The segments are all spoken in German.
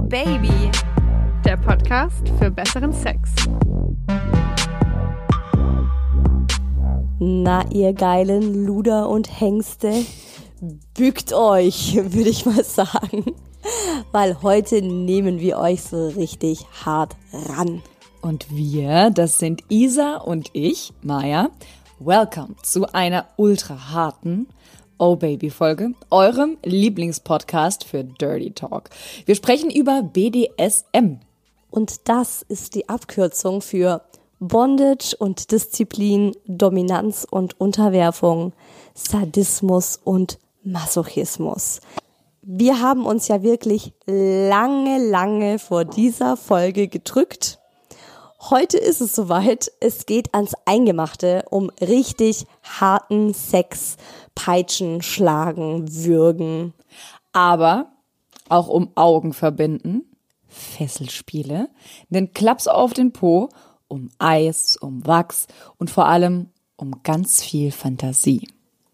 Baby, der Podcast für besseren Sex. Na, ihr geilen Luder und Hengste, bückt euch, würde ich mal sagen. Weil heute nehmen wir euch so richtig hart ran. Und wir, das sind Isa und ich, Maya. Welcome zu einer ultra harten Oh Baby Folge, eurem Lieblingspodcast für Dirty Talk. Wir sprechen über BDSM. Und das ist die Abkürzung für Bondage und Disziplin, Dominanz und Unterwerfung, Sadismus und Masochismus. Wir haben uns ja wirklich lange vor dieser Folge gedrückt. Heute ist es soweit, es geht ans Eingemachte, um richtig harten Sex, Peitschen, Schlagen, Würgen. Aber auch um Augen verbinden, Fesselspiele, den Klaps auf den Po, um Eis, um Wachs und vor allem um ganz viel Fantasie.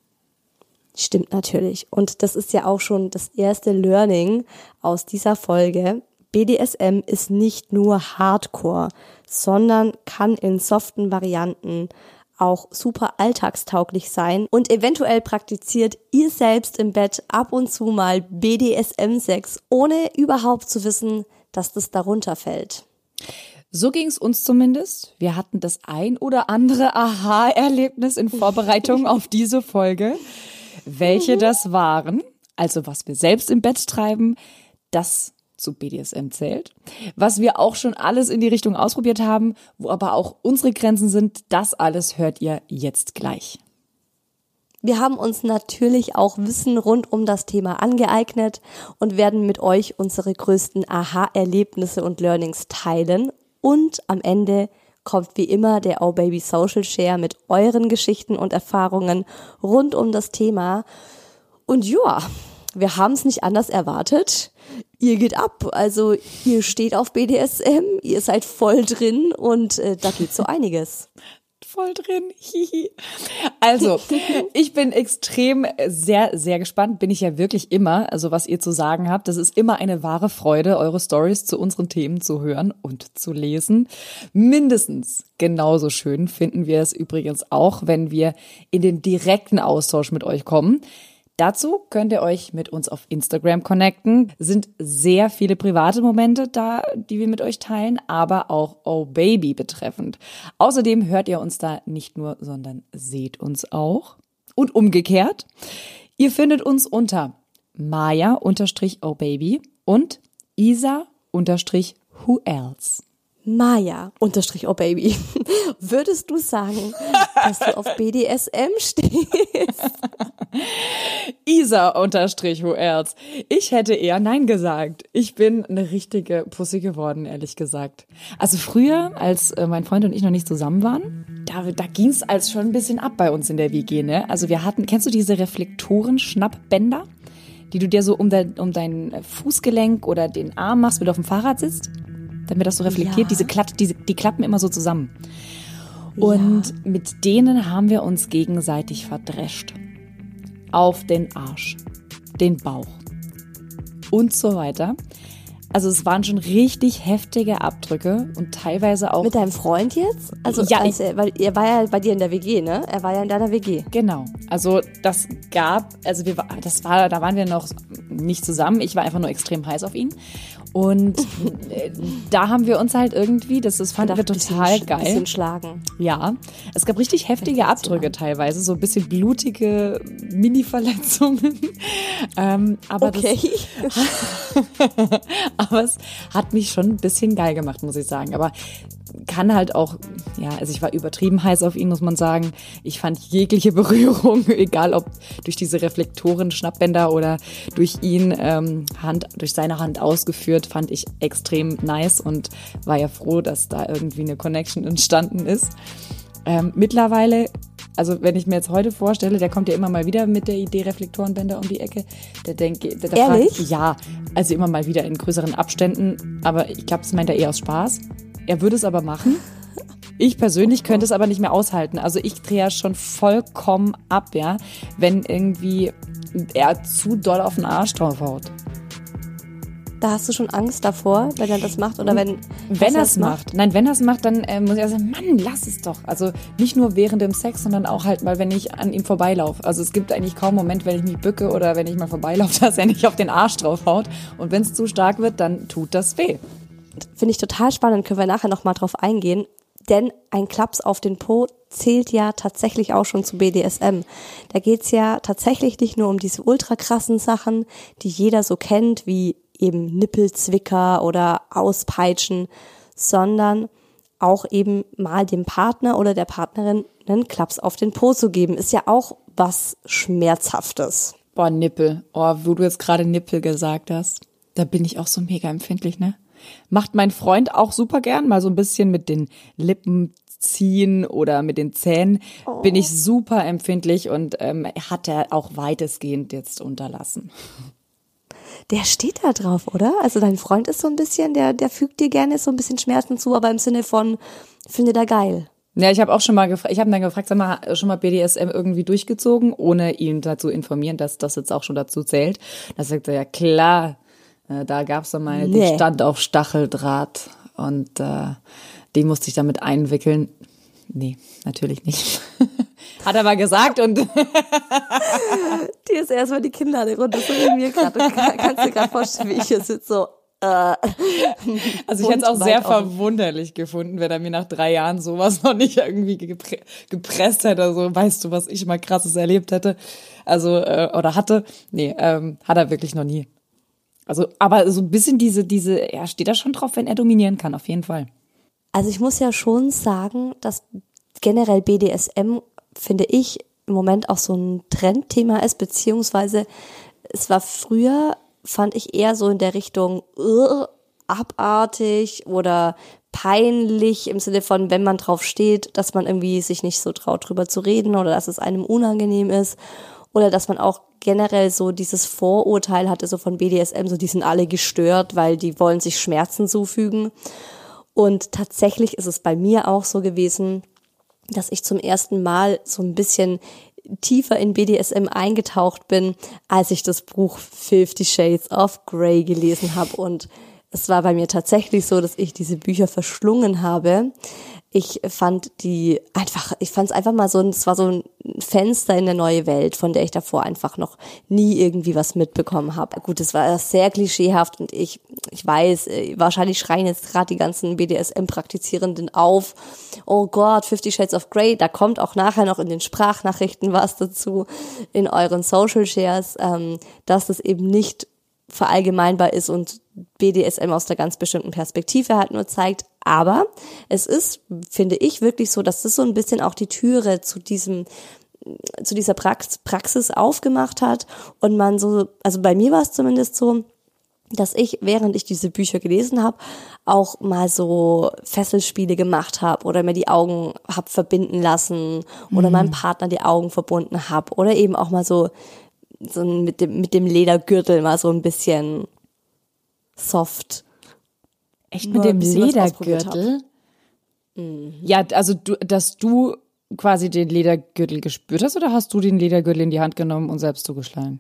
Stimmt natürlich. Und das ist ja auch schon das erste Learning aus dieser Folge. BDSM ist nicht nur Hardcore, sondern kann in soften Varianten auch super alltagstauglich sein. Und eventuell praktiziert ihr selbst im Bett ab und zu mal BDSM-Sex, ohne überhaupt zu wissen, dass das darunter fällt. So ging es uns zumindest. Wir hatten das ein oder andere Aha-Erlebnis in Vorbereitung auf diese Folge. Welche das waren, also was wir selbst im Bett treiben, das zu BDSM zählt. Was wir auch schon alles in die Richtung ausprobiert haben, wo aber auch unsere Grenzen sind, das alles hört ihr jetzt gleich. Wir haben uns natürlich auch Wissen rund um das Thema angeeignet und werden mit euch unsere größten Aha-Erlebnisse und Learnings teilen. Und am Ende kommt wie immer der Oh Baby Social Share mit euren Geschichten und Erfahrungen rund um das Thema. Und ja, wir haben es nicht anders erwartet. Ihr geht ab, also ihr steht auf BDSM, ihr seid voll drin und da geht so einiges. Voll drin, hihi. Also, ich bin extrem sehr gespannt, bin ich ja wirklich immer, also was ihr zu sagen habt. Das ist immer eine wahre Freude, eure Stories zu unseren Themen zu hören und zu lesen. Mindestens genauso schön finden wir es übrigens auch, wenn wir in den direkten Austausch mit euch kommen. Dazu könnt ihr euch mit uns auf Instagram connecten. Sind sehr viele private Momente da, die wir mit euch teilen, aber auch Oh Baby betreffend. Außerdem hört ihr uns da nicht nur, sondern seht uns auch. Und umgekehrt. Ihr findet uns unter Maya_Oh Baby und Isa_Who Else. Maya_Oh Baby. Würdest du sagen, dass du auf BDSM stehst? Isa_Who Else. Ich hätte eher Nein gesagt. Ich bin eine richtige Pussy geworden, ehrlich gesagt. Also früher, als mein Freund und ich noch nicht zusammen waren, da ging es als schon ein bisschen ab bei uns in der WG, ne? Also wir hatten, kennst du diese Reflektoren-Schnappbänder, die du dir so um dein Fußgelenk oder den Arm machst, wenn du auf dem Fahrrad sitzt? Damit das so reflektiert, Ja. die klappen immer so zusammen. Und mit denen haben wir uns gegenseitig verdrescht. Auf den Arsch, den Bauch und so weiter. Also es waren schon richtig heftige Abdrücke und teilweise auch... Mit deinem Freund jetzt? Also, ja, weil er war ja bei dir in der WG, ne? Er war ja in deiner WG. Genau. Also da waren wir noch nicht zusammen. Ich war einfach nur extrem heiß auf ihn. Und da haben wir uns halt irgendwie, das fanden wir total geil. Ein bisschen schlagen. Ja, es gab richtig heftige Abdrücke teilweise, so ein bisschen blutige Mini-Verletzungen. Aber okay. Aber es hat mich schon ein bisschen geil gemacht, muss ich sagen. Aber kann halt auch, ja, also ich war übertrieben heiß auf ihn, muss man sagen. Ich fand jegliche Berührung, egal ob durch diese Reflektoren, Schnappbänder oder durch ihn durch seine Hand ausgeführt, fand ich extrem nice und war ja froh, dass da irgendwie eine Connection entstanden ist. Mittlerweile, also wenn ich mir jetzt heute vorstelle, der kommt ja immer mal wieder mit der Idee Reflektorenbänder um die Ecke. Ehrlich? Ja, also immer mal wieder in größeren Abständen. Aber ich glaube, das meint er eher aus Spaß. Er würde es aber machen. Ich persönlich könnte es aber nicht mehr aushalten. Also ich drehe ja schon vollkommen ab, ja, wenn irgendwie er zu doll auf den Arsch draufhaut. Da hast du schon Angst davor, wenn er das macht oder wenn er es macht. Nein, wenn er es macht, dann muss ich sagen, Mann, lass es doch. Also nicht nur während dem Sex, sondern auch halt mal, wenn ich an ihm vorbeilaufe. Also es gibt eigentlich kaum einen Moment, wenn ich mich bücke oder wenn ich mal vorbeilaufe, dass er nicht auf den Arsch draufhaut. Und wenn es zu stark wird, dann tut das weh. Finde ich total spannend, können wir nachher nochmal drauf eingehen. Denn ein Klaps auf den Po zählt ja tatsächlich auch schon zu BDSM. Da geht's ja tatsächlich nicht nur um diese ultra krassen Sachen, die jeder so kennt, wie eben Nippelzwicker oder Auspeitschen, sondern auch eben mal dem Partner oder der Partnerin einen Klaps auf den Po zu geben, ist ja auch was Schmerzhaftes. Boah, Nippel. Oh, wo du jetzt gerade Nippel gesagt hast, da bin ich auch so mega empfindlich, ne? Macht mein Freund auch super gern, mal so ein bisschen mit den Lippen ziehen oder mit den Zähnen, bin ich super empfindlich und hat er auch weitestgehend jetzt unterlassen. Der steht da drauf, oder? Also dein Freund ist so ein bisschen, der fügt dir gerne so ein bisschen Schmerzen zu, aber im Sinne von, findet er geil. Ja, ich habe auch schon mal gefragt, sag mal, schon mal BDSM irgendwie durchgezogen, ohne ihn dazu informieren, dass das jetzt auch schon dazu zählt. Da sagt er, ja klar, da gab's dann mal, die stand auf Stacheldraht und die musste ich damit einwickeln. Nee, natürlich nicht. Hat er mal gesagt und die ist erstmal die Kinder eine Runde, so wie mir gerade. Kannst du dir gerade vorstellen, wie ich hier sitze, so. Also ich hätte es auch sehr verwunderlich gefunden, wenn er mir nach 3 Jahren sowas noch nicht irgendwie gepresst hätte. So, weißt du, was ich mal Krasses erlebt hätte? Also, oder hatte? Nee, hat er wirklich noch nie. Also, aber so ein bisschen er steht da schon drauf, wenn er dominieren kann, auf jeden Fall. Also ich muss ja schon sagen, dass generell BDSM, finde ich, im Moment auch so ein Trendthema ist, beziehungsweise es war früher, fand ich eher so in der Richtung abartig oder peinlich im Sinne von, wenn man drauf steht, dass man irgendwie sich nicht so traut, drüber zu reden oder dass es einem unangenehm ist oder dass man auch generell so dieses Vorurteil hatte, so von BDSM, so die sind alle gestört, weil die wollen sich Schmerzen zufügen. Und tatsächlich ist es bei mir auch so gewesen, dass ich zum ersten Mal so ein bisschen tiefer in BDSM eingetaucht bin, als ich das Buch 50 Shades of Grey gelesen habe. Und es war bei mir tatsächlich so, dass ich diese Bücher verschlungen habe. Ich fand es einfach mal so, es war so ein Fenster in eine neue Welt, von der ich davor einfach noch nie irgendwie was mitbekommen habe. Gut, es war sehr klischeehaft und ich weiß, wahrscheinlich schreien jetzt gerade die ganzen BDSM-Praktizierenden auf. Oh Gott, 50 Shades of Grey, da kommt auch nachher noch in den Sprachnachrichten was dazu, in euren Social Shares, dass das eben nicht verallgemeinbar ist und BDSM aus einer ganz bestimmten Perspektive halt nur zeigt. Aber es ist, finde ich, wirklich so, dass das so ein bisschen auch die Türe zu dieser Praxis aufgemacht hat und man so, also bei mir war es zumindest so, dass ich, während ich diese Bücher gelesen habe, auch mal so Fesselspiele gemacht habe oder mir die Augen hab verbinden lassen oder meinem Partner die Augen verbunden habe oder eben auch mal so mit dem Ledergürtel mal so ein bisschen soft. Echt mit dem Ledergürtel? Ja, also dass du quasi den Ledergürtel gespürt hast oder hast du den Ledergürtel in die Hand genommen und selbst zugeschlagen?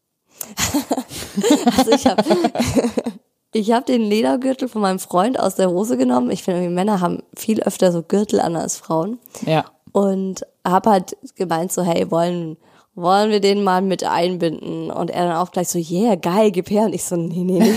Also ich hab den Ledergürtel von meinem Freund aus der Hose genommen. Ich finde, Männer haben viel öfter so Gürtel an als Frauen. Ja. Und hab halt gemeint so, hey, wollen wir den mal mit einbinden? Und er dann auch gleich so, yeah, geil, gib her. Und ich so, nee.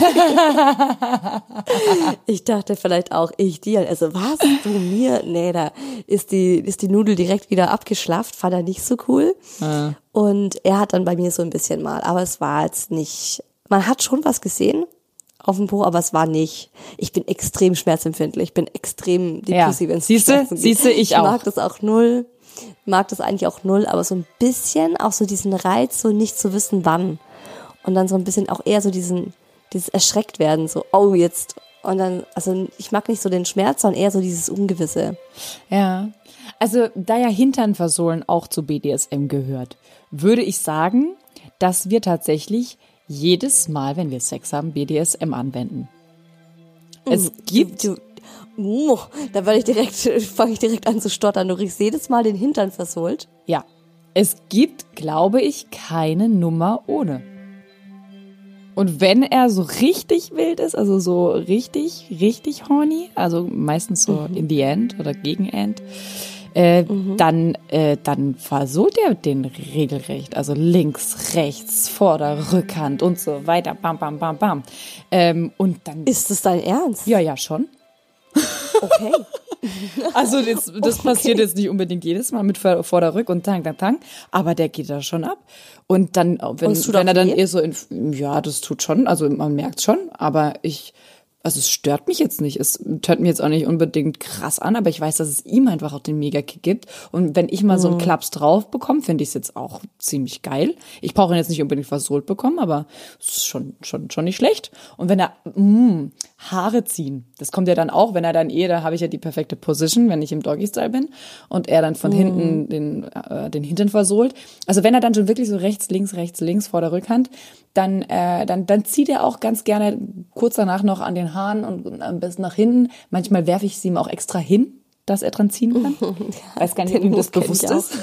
Ich dachte vielleicht auch, ich dir. Also, was, du mir? Nee, da ist die Nudel direkt wieder abgeschlafft. Fand er nicht so cool. Ja. Und er hat dann bei mir so ein bisschen mal, aber es war jetzt nicht, man hat schon was gesehen auf dem Po, aber es war nicht, ich bin extrem schmerzempfindlich, ich bin extrem Pussy, wenn es Siehste, ich auch. Ich mag das auch null. Mag das eigentlich auch null, aber so ein bisschen auch so diesen Reiz, so nicht zu wissen, wann. Und dann so ein bisschen auch eher so dieses erschreckt werden, so, oh, jetzt. Und dann, also ich mag nicht so den Schmerz, sondern eher so dieses Ungewisse. Ja, also da ja Hinternversohlen auch zu BDSM gehört, würde ich sagen, dass wir tatsächlich jedes Mal, wenn wir Sex haben, BDSM anwenden. Es gibt... Da fange ich direkt an zu stottern. Du riechst jedes Mal den Hintern versohlt. Ja, es gibt, glaube ich, keine Nummer ohne. Und wenn er so richtig wild ist, also so richtig, richtig horny, also meistens so in the end oder gegen end, dann versohlt er den regelrecht. Also links, rechts, Vorder-, Rückhand und so weiter. Bam, bam, bam, bam. Und dann. Ist das dein Ernst? Ja, schon. Okay. Also das passiert jetzt nicht unbedingt jedes Mal mit Vorder-, Rück und Tang, Tang, Tang, aber der geht da schon ab. Und dann, wenn er dann eher so ja, das tut schon, also man merkt schon, aber also es stört mich jetzt nicht. Es hört mir jetzt auch nicht unbedingt krass an, aber ich weiß, dass es ihm einfach auch den Mega-Kick gibt. Und wenn ich mal so einen Klaps drauf bekomme, finde ich es jetzt auch ziemlich geil. Ich brauche ihn jetzt nicht unbedingt versohlt bekommen, aber es ist schon nicht schlecht. Und wenn er Haare ziehen, das kommt ja dann auch, wenn er dann da habe ich ja die perfekte Position, wenn ich im Doggy-Style bin und er dann von hinten den Hintern versohlt. Also wenn er dann schon wirklich so rechts, links vor der Rückhand, dann zieht er auch ganz gerne kurz danach noch an den Haaren und am besten nach hinten. Manchmal werfe ich sie ihm auch extra hin, dass er dran ziehen kann. Weiß gar nicht, ob ihm das bewusst ist.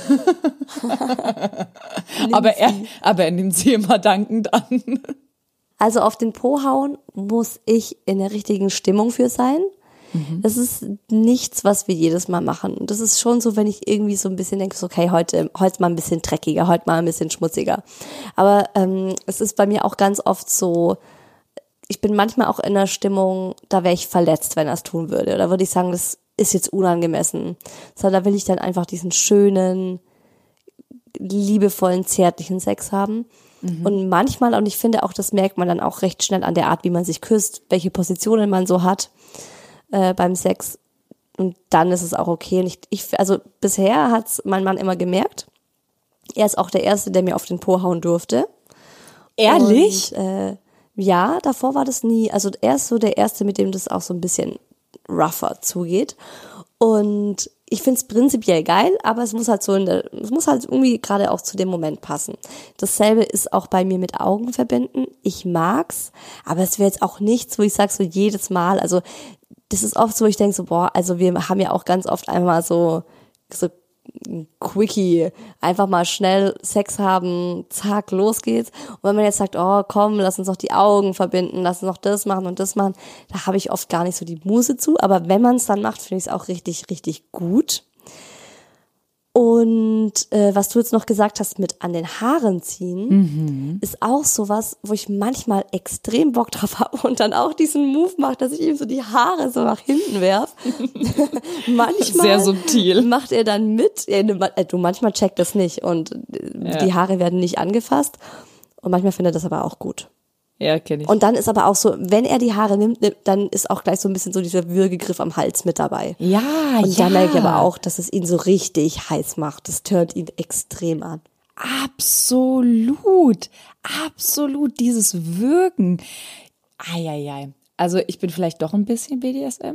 aber er nimmt sie immer dankend an. Also auf den Po hauen muss ich in der richtigen Stimmung für sein. Das ist nichts, was wir jedes Mal machen. Das ist schon so, wenn ich irgendwie so ein bisschen denke, so, okay, heute mal ein bisschen dreckiger, heute mal ein bisschen schmutziger. Aber es ist bei mir auch ganz oft so, ich bin manchmal auch in der Stimmung, da wäre ich verletzt, wenn er es tun würde. Oder würde ich sagen, das ist jetzt unangemessen. Sondern da will ich dann einfach diesen schönen, liebevollen, zärtlichen Sex haben. Und manchmal, und ich finde auch, das merkt man dann auch recht schnell an der Art, wie man sich küsst, welche Positionen man so hat beim Sex. Und dann ist es auch okay. Und also bisher hat's mein Mann immer gemerkt. Er ist auch der Erste, der mir auf den Po hauen durfte. Ehrlich? Und, ja, davor war das nie. Also er ist so der Erste, mit dem das auch so ein bisschen rougher zugeht. Und ich find's prinzipiell geil, aber es muss halt irgendwie gerade auch zu dem Moment passen. Dasselbe ist auch bei mir mit Augen verbinden. Ich mag's, aber es wäre jetzt auch nichts, wo ich sage so jedes Mal, also das ist oft so, wo ich denke so, also wir haben ja auch ganz oft einmal so Quickie, einfach mal schnell Sex haben, zack, los geht's. Und wenn man jetzt sagt, oh komm, lass uns doch die Augen verbinden, lass uns noch das machen und das machen, da habe ich oft gar nicht so die Muße zu. Aber wenn man es dann macht, finde ich es auch richtig, richtig gut. Und was du jetzt noch gesagt hast mit an den Haaren ziehen, ist auch sowas, wo ich manchmal extrem Bock drauf habe und dann auch diesen Move mache, dass ich ihm so die Haare so nach hinten werf. Manchmal sehr subtil. Macht er dann mit. Ja, manchmal checkt das nicht und die Haare werden nicht angefasst. Und manchmal findet er das aber auch gut. Ja, kenne ich. Und dann ist aber auch so, wenn er die Haare nimmt, dann ist auch gleich so ein bisschen so dieser Würgegriff am Hals mit dabei. Ja, und da merke ich aber auch, dass es ihn so richtig heiß macht. Das turnt ihn extrem an. Absolut, dieses Würgen. Eieiei. Also ich bin vielleicht doch ein bisschen BDSM.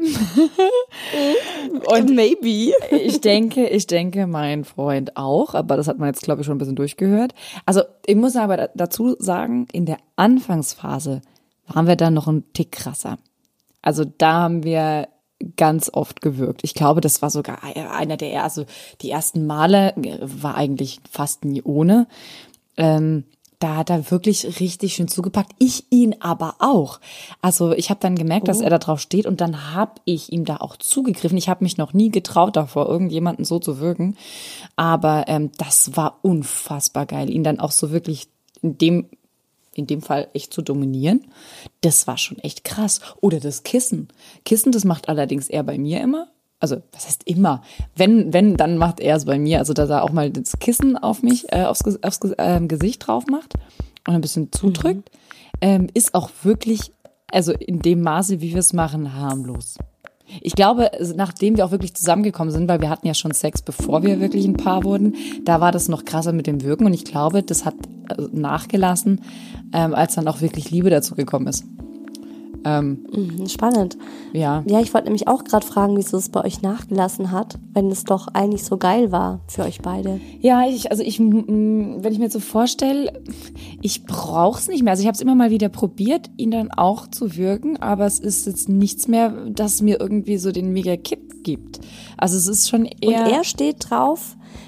Und maybe. Ich denke, mein Freund auch, aber das hat man jetzt, glaube ich, schon ein bisschen durchgehört. Also ich muss aber dazu sagen, in der Anfangsphase waren wir dann noch ein Tick krasser. Also da haben wir ganz oft gewürgt. Ich glaube, das war sogar einer also die ersten Male war eigentlich fast nie ohne. Da hat er wirklich richtig schön zugepackt. Ich ihn aber auch. Also ich habe dann gemerkt, dass er da drauf steht und dann habe ich ihm da auch zugegriffen. Ich habe mich noch nie getraut davor, irgendjemanden so zu würgen. Aber das war unfassbar geil, ihn dann auch so wirklich in dem Fall echt zu dominieren. Das war schon echt krass. Oder das Kissen. Kissen, das macht allerdings er bei mir immer. Also, was heißt immer? Wenn, dann macht er es bei mir. Also, dass er auch mal das Kissen auf mich, aufs Gesicht drauf macht und ein bisschen zudrückt, ist auch wirklich, also in dem Maße, wie wir es machen, harmlos. Ich glaube, nachdem wir auch wirklich zusammengekommen sind, weil wir hatten ja schon Sex, bevor wir wirklich ein Paar wurden, da war das noch krasser mit dem Wirken und ich glaube, das hat nachgelassen, als dann auch wirklich Liebe dazu gekommen ist. Spannend. Ja. Ja, ich wollte nämlich auch gerade fragen, wieso es bei euch nachgelassen hat, wenn es doch eigentlich so geil war für euch beide. Ja, wenn ich mir so vorstelle, ich brauch's nicht mehr. Also ich habe es immer mal wieder probiert, ihn dann auch zu würgen, aber es ist jetzt nichts mehr, das mir irgendwie so den Mega-Kick gibt. Also es ist schon eher... Und er steht drauf,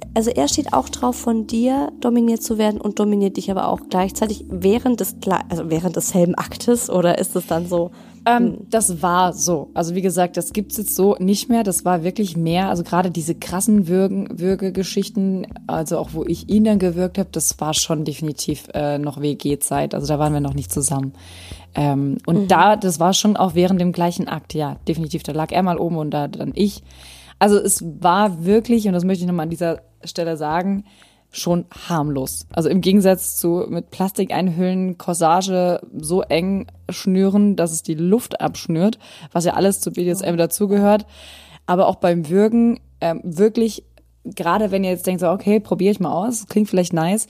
also er steht auch drauf, von dir dominiert zu werden und dominiert dich aber auch gleichzeitig während desselben Aktes, oder ist es dann so? Das war so. Also wie gesagt, das gibt's jetzt so nicht mehr. Das war wirklich mehr. Also gerade diese krassen Würgegeschichten, also auch wo ich ihn dann gewürgt habe, das war schon definitiv noch WG-Zeit. Also da waren wir noch nicht zusammen. Das war schon auch während dem gleichen Akt, ja, definitiv. Da lag er mal oben und da dann ich. Also es war wirklich, und das möchte ich nochmal an dieser Stelle sagen, schon harmlos. Also im Gegensatz zu mit Plastik einhüllen, Corsage so eng schnüren, dass es die Luft abschnürt, was ja alles zu BDSM dazugehört. Aber auch beim Würgen wirklich, gerade wenn ihr jetzt denkt, so okay, probiere ich mal aus, klingt vielleicht nice,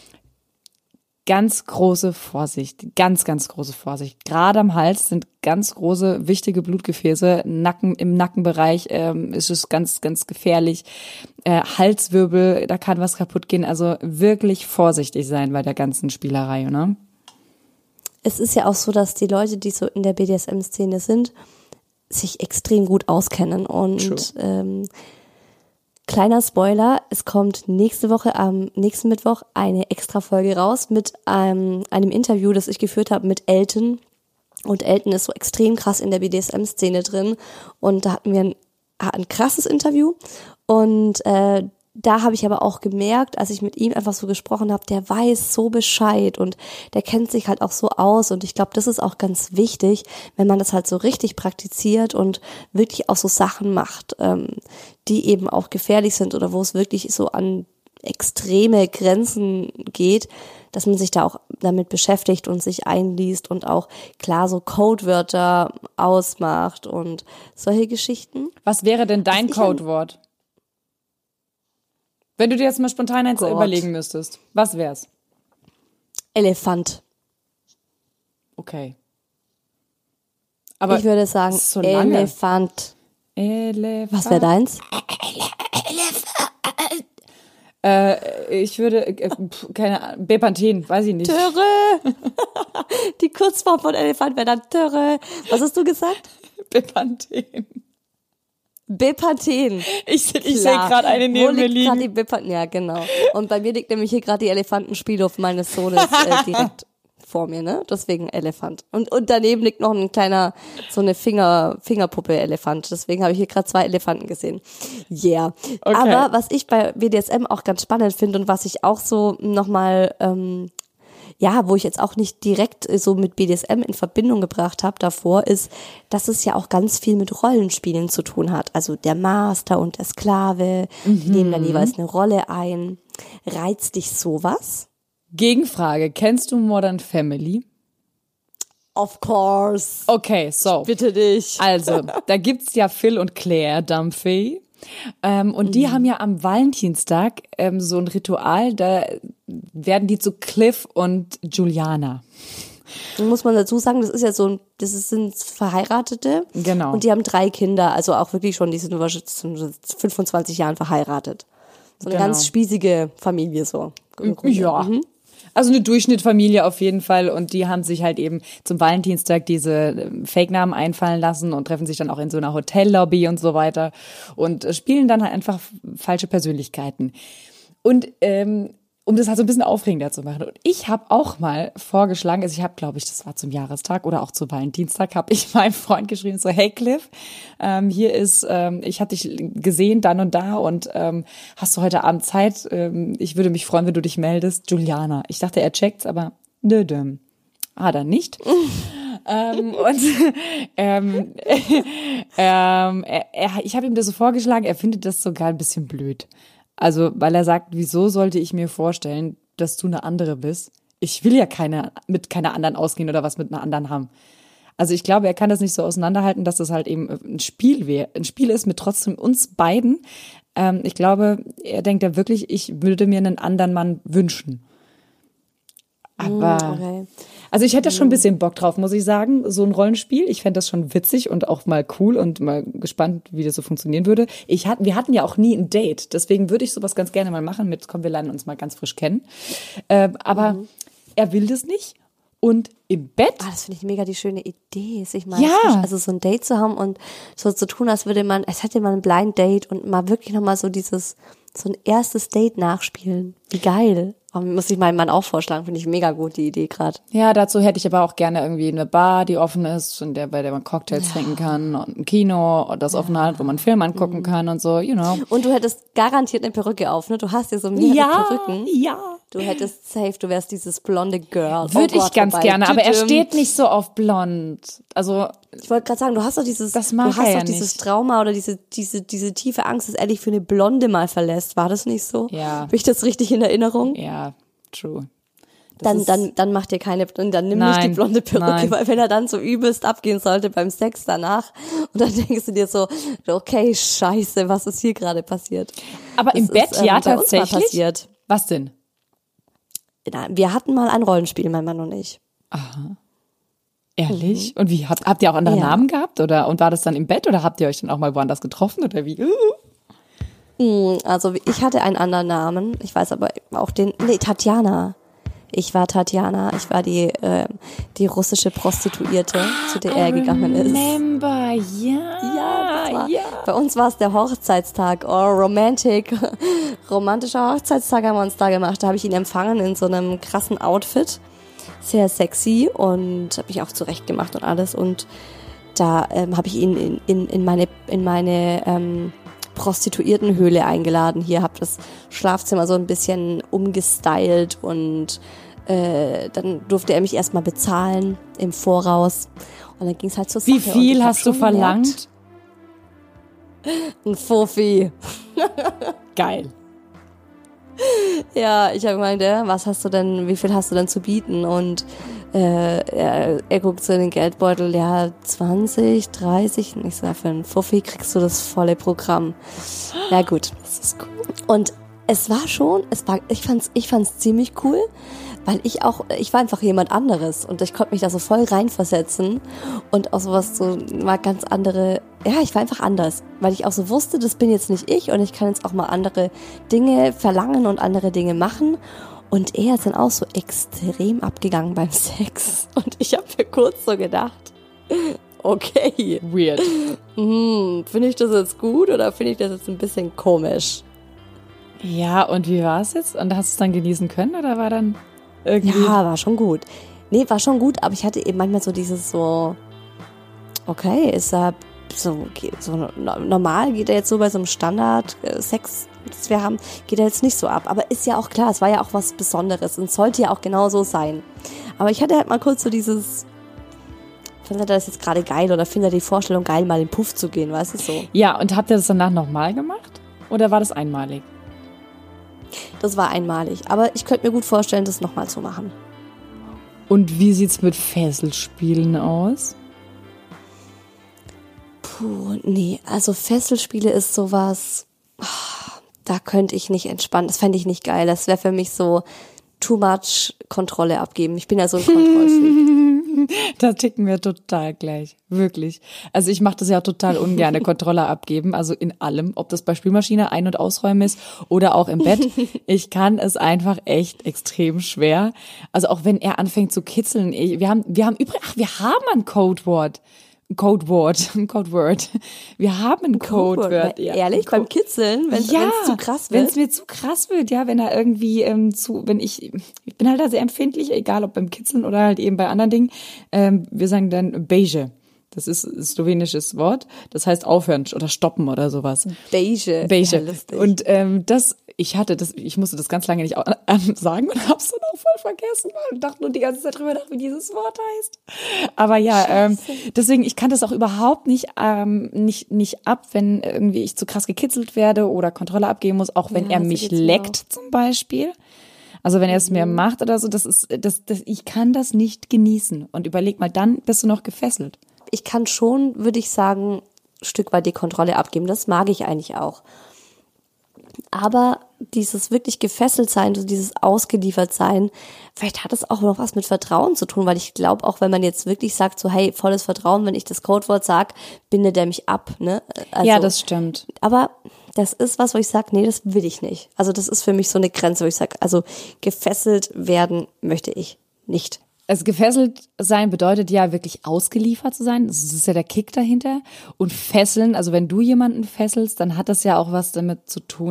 ganz große Vorsicht, ganz, ganz große Vorsicht. Gerade am Hals sind ganz große, wichtige Blutgefäße. Im Nackenbereich ist es ganz, ganz gefährlich. Halswirbel, da kann was kaputt gehen. Also wirklich vorsichtig sein bei der ganzen Spielerei, ne? Es ist ja auch so, dass die Leute, die so in der BDSM-Szene sind, sich extrem gut auskennen. Und kleiner Spoiler, es kommt nächste Woche am nächsten Mittwoch eine Extra-Folge raus mit einem Interview, das ich geführt habe mit Elton. Und Elton ist so extrem krass in der BDSM-Szene drin. Und da hatten wir ein krasses Interview. Und da habe ich aber auch gemerkt, als ich mit ihm einfach so gesprochen habe, der weiß so Bescheid und der kennt sich halt auch so aus. Und ich glaube, das ist auch ganz wichtig, wenn man das halt so richtig praktiziert und wirklich auch so Sachen macht, die eben auch gefährlich sind oder wo es wirklich so an extreme Grenzen geht, dass man sich da auch damit beschäftigt und sich einliest und auch klar so Codewörter ausmacht und solche Geschichten. Was wäre denn dein Codewort? Wenn du dir jetzt mal spontan eins überlegen müsstest, was wär's? Elefant. Okay. Aber ich würde sagen so Elefant. Was wäre deins? Ich würde, keine Ahnung, Bepanthen, weiß ich nicht. Töre! Die Kurzform von Elefant wäre dann Töre. Was hast du gesagt? Bepanthen. Bepanthen. Ich sehe gerade eine neben mir liegen. Ja, genau. Und bei mir liegt nämlich hier gerade die Elefantenspielhof meines Sohnes direkt vor mir, ne? Deswegen Elefant. Und daneben liegt noch ein kleiner, so eine Fingerpuppe-Elefant. Deswegen habe ich hier gerade 2 Elefanten gesehen. Yeah. Okay. Aber was ich bei BDSM auch ganz spannend finde und was ich auch so nochmal, wo ich jetzt auch nicht direkt so mit BDSM in Verbindung gebracht habe davor, ist, dass es ja auch ganz viel mit Rollenspielen zu tun hat. Also der Master und der Sklave, die nehmen dann jeweils eine Rolle ein. Reizt dich sowas? Gegenfrage, kennst du Modern Family? Of course. Okay, so. Bitte dich. Also, da gibt's ja Phil und Claire Dunphy. Und die haben ja am Valentinstag so ein Ritual, da werden die zu Cliff und Juliana. Muss man dazu sagen, sind Verheiratete. Genau. Und die haben 3 Kinder, also auch wirklich schon, die sind 25 Jahren verheiratet. So eine ganz spießige Familie so. Ja. Also eine Durchschnittfamilie auf jeden Fall, und die haben sich halt eben zum Valentinstag diese Fake-Namen einfallen lassen und treffen sich dann auch in so einer Hotellobby und so weiter und spielen dann halt einfach falsche Persönlichkeiten. Und um das halt so ein bisschen aufregender zu machen. Und ich habe auch mal vorgeschlagen, also ich habe, glaube ich, das war zum Jahrestag oder auch zu Valentinstag, habe ich meinem Freund geschrieben, so, hey Cliff, hier ist, ich hatte dich gesehen dann und da und hast du heute Abend Zeit? Ich würde mich freuen, wenn du dich meldest. Juliana. Ich dachte, er checkt's, aber dann nicht. Ich habe ihm das so vorgeschlagen, er findet das sogar ein bisschen blöd. Also, weil er sagt, wieso sollte ich mir vorstellen, dass du eine andere bist? Ich will ja mit keiner anderen ausgehen oder was mit einer anderen haben. Also ich glaube, er kann das nicht so auseinanderhalten, dass das halt eben ein Spiel ist mit trotzdem uns beiden. Ich glaube, er denkt ja wirklich, ich würde mir einen anderen Mann wünschen. Aber, okay. Also ich hätte schon ein bisschen Bock drauf, muss ich sagen, so ein Rollenspiel. Ich fände das schon witzig und auch mal cool und mal gespannt, wie das so funktionieren würde. Wir hatten ja auch nie ein Date, deswegen würde ich sowas ganz gerne mal machen komm, wir lernen uns mal ganz frisch kennen. Aber er will das nicht. Und im Bett. Das finde ich mega die schöne Idee, sich mal also so ein Date zu haben und so zu tun, als hätte man ein Blind Date und mal wirklich nochmal so dieses So ein erstes Date nachspielen. Wie geil. Muss ich meinem Mann auch vorschlagen, finde ich mega gut, die Idee gerade. Ja, dazu hätte ich aber auch gerne irgendwie eine Bar, die offen ist und bei der man Cocktails trinken kann und ein Kino, das offen hat, wo man einen Film angucken kann und so, you know. Und du hättest garantiert eine Perücke auf, ne? Du hast ja so mehrere Perücken. Ja. Du hättest safe, du wärst dieses blonde Girl. Würde ich ganz vorbei. gerne, aber er steht nicht so auf blond. Also ich wollte gerade sagen, du hast doch dieses, das mag du hast er ja doch dieses nicht. Trauma oder diese tiefe Angst, dass er dich für eine Blonde mal verlässt. War das nicht so? Ja. Habe ich das richtig in Erinnerung? Ja, true. Dann mach dir keine, dann nimm nicht die blonde Perücke, weil wenn er dann so übelst abgehen sollte beim Sex danach und dann denkst du dir so, okay, scheiße, was ist hier gerade passiert? Aber im Bett, ja, bei uns mal tatsächlich. passiert. Was denn? Wir hatten mal ein Rollenspiel, mein Mann und ich. Ehrlich? Und wie, habt ihr auch andere Ja. Namen gehabt? Oder, und war das dann im Bett oder habt ihr euch dann auch mal woanders getroffen oder wie? Also ich hatte einen anderen Namen, ich weiß aber auch Tatjana. Ich war Tatjana, ich war die russische Prostituierte, zu der er gegangen ist. Remember, Bei uns war es der Hochzeitstag, romantischer Hochzeitstag haben wir uns da gemacht. Da habe ich ihn empfangen in so einem krassen Outfit, sehr sexy und habe mich auch zurecht gemacht und alles. Und da habe ich ihn in meine Prostituiertenhöhle eingeladen. Hier habe das Schlafzimmer so ein bisschen umgestylt und dann durfte er mich erstmal bezahlen im Voraus und dann ging es halt zur Sache. Wie viel hast du verlangt? Ein Fuffi. Geil. Ja, ich habe gemeint, wie viel hast du denn zu bieten? Und er guckt so in den Geldbeutel, ja, 20, 30. Und ich sage, für einen Fuffi kriegst du das volle Programm. Ja gut. Das ist cool. Und ich fand's ziemlich cool, weil ich war einfach jemand anderes und ich konnte mich da so voll reinversetzen und auch sowas so mal ganz andere, ja, ich war einfach anders, weil ich auch so wusste, das bin jetzt nicht ich und ich kann jetzt auch mal andere Dinge verlangen und andere Dinge machen. Und er ist dann auch so extrem abgegangen beim Sex und ich habe mir kurz so gedacht, okay, Weird. finde ich das jetzt gut oder finde ich das jetzt ein bisschen komisch? Ja, und wie war es jetzt? Und hast du es dann genießen können oder war dann irgendwie... Ja, war schon gut. Nee, war schon gut, aber ich hatte eben manchmal so dieses so, okay, ist er so normal, geht er jetzt so bei so einem Standard-Sex, das wir haben, geht er jetzt nicht so ab. Aber ist ja auch klar, es war ja auch was Besonderes und sollte ja auch genau so sein. Aber ich hatte halt mal kurz so dieses, findet er das jetzt gerade geil oder findet er die Vorstellung geil, mal in den Puff zu gehen, weißt du so? Ja, und habt ihr das danach nochmal gemacht? Oder war das einmalig? Das war einmalig. Aber ich könnte mir gut vorstellen, das nochmal zu machen. Und wie sieht's mit Fesselspielen aus? Puh, nee, also Fesselspiele ist sowas, da könnte ich nicht entspannen. Das fände ich nicht geil. Das wäre für mich so too much Kontrolle abgeben. Ich bin ja so ein Kontrollfreak. Da ticken wir total gleich. Wirklich. Also ich mache das ja total ungern, Kontrolle abgeben. Also in allem, ob das bei Spülmaschine ein- und ausräumen ist oder auch im Bett. Ich kann es einfach echt extrem schwer. Also auch wenn er anfängt zu kitzeln. Wir haben ein Codewort. Ein Codeword. Wir haben ein Codeword. Ja. Ehrlich? Beim Kitzeln? Wenn es zu krass wird? Wenn es mir zu krass wird, ja, wenn er irgendwie ich bin halt da sehr empfindlich, egal ob beim Kitzeln oder halt eben bei anderen Dingen. Wir sagen dann beige. Das ist ein slowenisches Wort. Das heißt aufhören oder stoppen oder sowas. Beige. Beige. Ja, lustig. Und ich musste das ganz lange nicht sagen und hab's dann auch voll vergessen, weil ich dachte nur die ganze Zeit drüber nach, wie dieses Wort heißt. Aber ja, deswegen, ich kann das auch überhaupt nicht ab, wenn irgendwie ich zu krass gekitzelt werde oder Kontrolle abgeben muss, auch wenn Ja, er so mich geht's mir leckt zum Beispiel. Also wenn er es mir macht oder so, ich kann das nicht genießen. Und überleg mal, dann bist du noch gefesselt. Ich kann schon, würde ich sagen, ein Stück weit die Kontrolle abgeben. Das mag ich eigentlich auch. Aber dieses wirklich gefesselt sein, so dieses ausgeliefert sein, vielleicht hat es auch noch was mit Vertrauen zu tun, weil ich glaube, auch wenn man jetzt wirklich sagt, so hey, volles Vertrauen, wenn ich das Codewort sage, bindet er mich ab, ne? Also, Ja, das stimmt. aber das ist was, wo ich sage, nee, das will ich nicht. Also das ist für mich so eine Grenze, wo ich sage, also gefesselt werden möchte ich nicht. Also gefesselt sein bedeutet ja wirklich ausgeliefert zu sein. Das ist ja der Kick dahinter. Und fesseln, also wenn du jemanden fesselst, dann hat das ja auch was damit zu tun,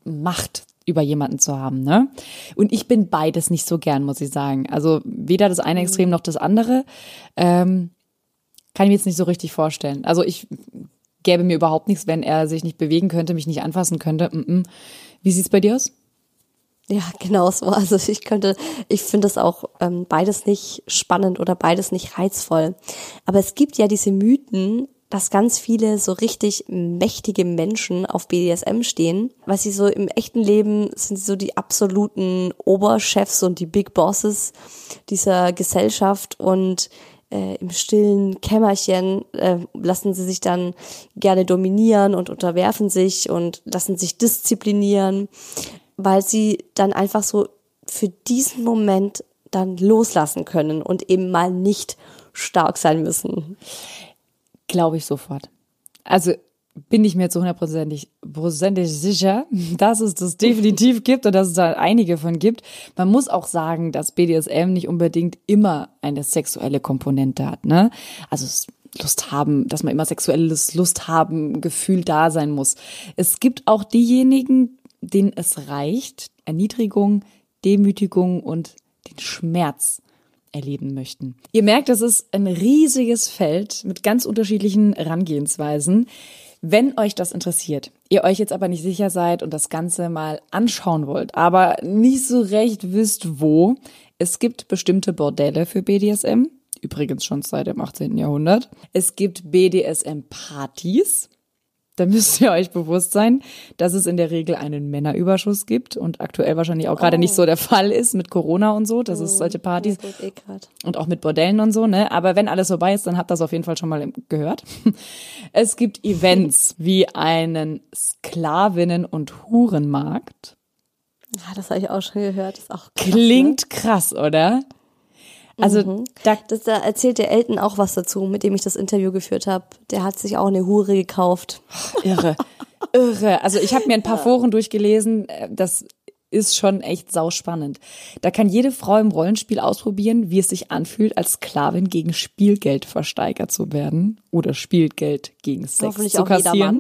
Macht über jemanden zu haben, ne? Und ich bin beides nicht so gern, muss ich sagen. Also weder das eine Extrem noch das andere. Kann ich mir jetzt nicht so richtig vorstellen. Also ich gäbe mir überhaupt nichts, wenn er sich nicht bewegen könnte, mich nicht anfassen könnte. Wie sieht's bei dir aus? Ja, genau so. Also ich finde das auch beides nicht spannend oder beides nicht reizvoll. Aber es gibt ja diese Mythen, dass ganz viele so richtig mächtige Menschen auf BDSM stehen, weil sie so im echten Leben sind sie so die absoluten Oberchefs und die Big Bosses dieser Gesellschaft und im stillen Kämmerchen lassen sie sich dann gerne dominieren und unterwerfen sich und lassen sich disziplinieren, weil sie dann einfach so für diesen Moment dann loslassen können und eben mal nicht stark sein müssen. Glaube ich sofort. Also bin ich mir zu 100% sicher, dass es das definitiv gibt und dass es da einige von gibt. Man muss auch sagen, dass BDSM nicht unbedingt immer eine sexuelle Komponente hat, ne? Also Lust haben, dass man immer sexuelles Lust haben, Gefühl da sein muss. Es gibt auch diejenigen, denen es reicht, Erniedrigung, Demütigung und den Schmerz erleben möchten. Ihr merkt, das ist ein riesiges Feld mit ganz unterschiedlichen Herangehensweisen. Wenn euch das interessiert, ihr euch jetzt aber nicht sicher seid und das Ganze mal anschauen wollt, aber nicht so recht wisst, wo, es gibt bestimmte Bordelle für BDSM, übrigens schon seit dem 18. Jahrhundert. Es gibt BDSM-Partys. Da müsst ihr euch bewusst sein, dass es in der Regel einen Männerüberschuss gibt und aktuell wahrscheinlich auch gerade nicht so der Fall ist mit Corona und so, dass es solche Partys und auch mit Bordellen und so, ne? Aber wenn alles vorbei ist, dann habt ihr das auf jeden Fall schon mal gehört. Es gibt Events wie einen Sklavinnen- und Hurenmarkt. Ja, das habe ich auch schon gehört. Das ist auch krass, Klingt krass, oder? Also da erzählt der Elton auch was dazu, mit dem ich das Interview geführt habe. Der hat sich auch eine Hure gekauft. Irre. Also ich habe mir ein paar Foren durchgelesen, das ist schon echt sauspannend. Da kann jede Frau im Rollenspiel ausprobieren, wie es sich anfühlt, als Sklavin gegen Spielgeld versteigert zu werden oder Spielgeld gegen Sex zu kassieren.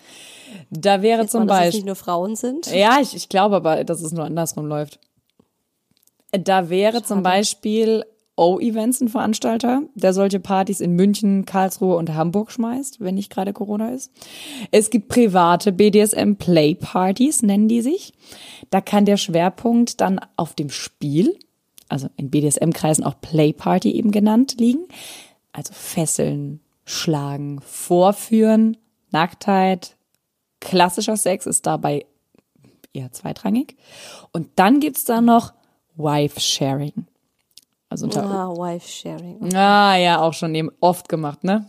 Da wäre zum Beispiel, dass es nicht nur Frauen sind. Ja, ich glaube aber, dass es nur andersrum läuft. Da wäre zum Beispiel O-Events ein Veranstalter, der solche Partys in München, Karlsruhe und Hamburg schmeißt, wenn nicht gerade Corona ist. Es gibt private BDSM-Play-Partys, nennen die sich. Da kann der Schwerpunkt dann auf dem Spiel, also in BDSM-Kreisen auch Play-Party eben genannt, liegen. Also Fesseln, Schlagen, Vorführen, Nacktheit, klassischer Sex ist dabei eher zweitrangig. Und dann gibt's da noch Wife-Sharing. Also Wife-Sharing. Ah, ja, auch schon eben oft gemacht, ne?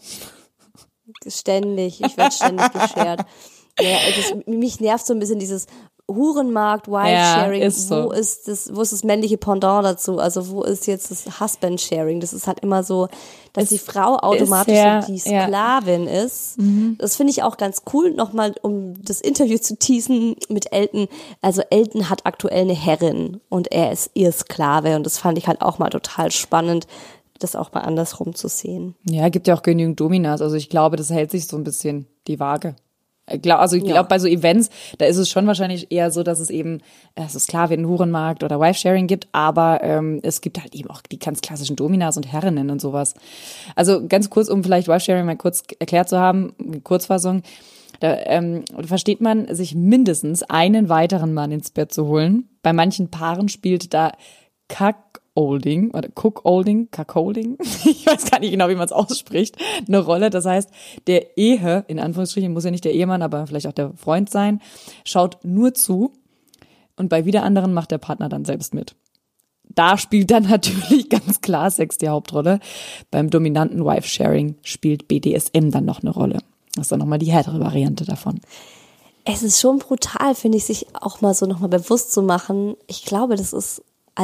Ständig, ich werde ständig geshared. Ja, mich nervt so ein bisschen dieses Hurenmarkt, Wife-Sharing, ja, ist so. Wo ist das männliche Pendant dazu? Also wo ist jetzt das Husband-Sharing? Das ist halt immer so, dass die Frau automatisch die Sklavin ist. Mhm. Das finde ich auch ganz cool, nochmal, um das Interview zu teasen mit Elton. Also Elton hat aktuell eine Herrin und er ist ihr Sklave und das fand ich halt auch mal total spannend, das auch mal andersrum zu sehen. Ja, gibt ja auch genügend Dominas. Also ich glaube, das hält sich so ein bisschen die Waage. Ich glaube, bei so Events, da ist es schon wahrscheinlich eher so, dass es eben, es ist klar, wie einen Hurenmarkt oder Wife-Sharing gibt, aber es gibt halt eben auch die ganz klassischen Dominas und Herrinnen und sowas. Also ganz kurz, um vielleicht Wife-Sharing mal kurz erklärt zu haben, Kurzfassung, da versteht man, sich mindestens einen weiteren Mann ins Bett zu holen. Bei manchen Paaren spielt da Cuckolding oder Cuckolding, ich weiß gar nicht genau, wie man es ausspricht, eine Rolle. Das heißt, der Ehe, in Anführungsstrichen, muss ja nicht der Ehemann, aber vielleicht auch der Freund sein, schaut nur zu und bei wieder anderen macht der Partner dann selbst mit. Da spielt dann natürlich ganz klar Sex die Hauptrolle. Beim dominanten Wife-Sharing spielt BDSM dann noch eine Rolle. Das ist dann nochmal die härtere Variante davon. Es ist schon brutal, finde ich, sich auch mal so nochmal bewusst zu machen. Ich glaube, das ist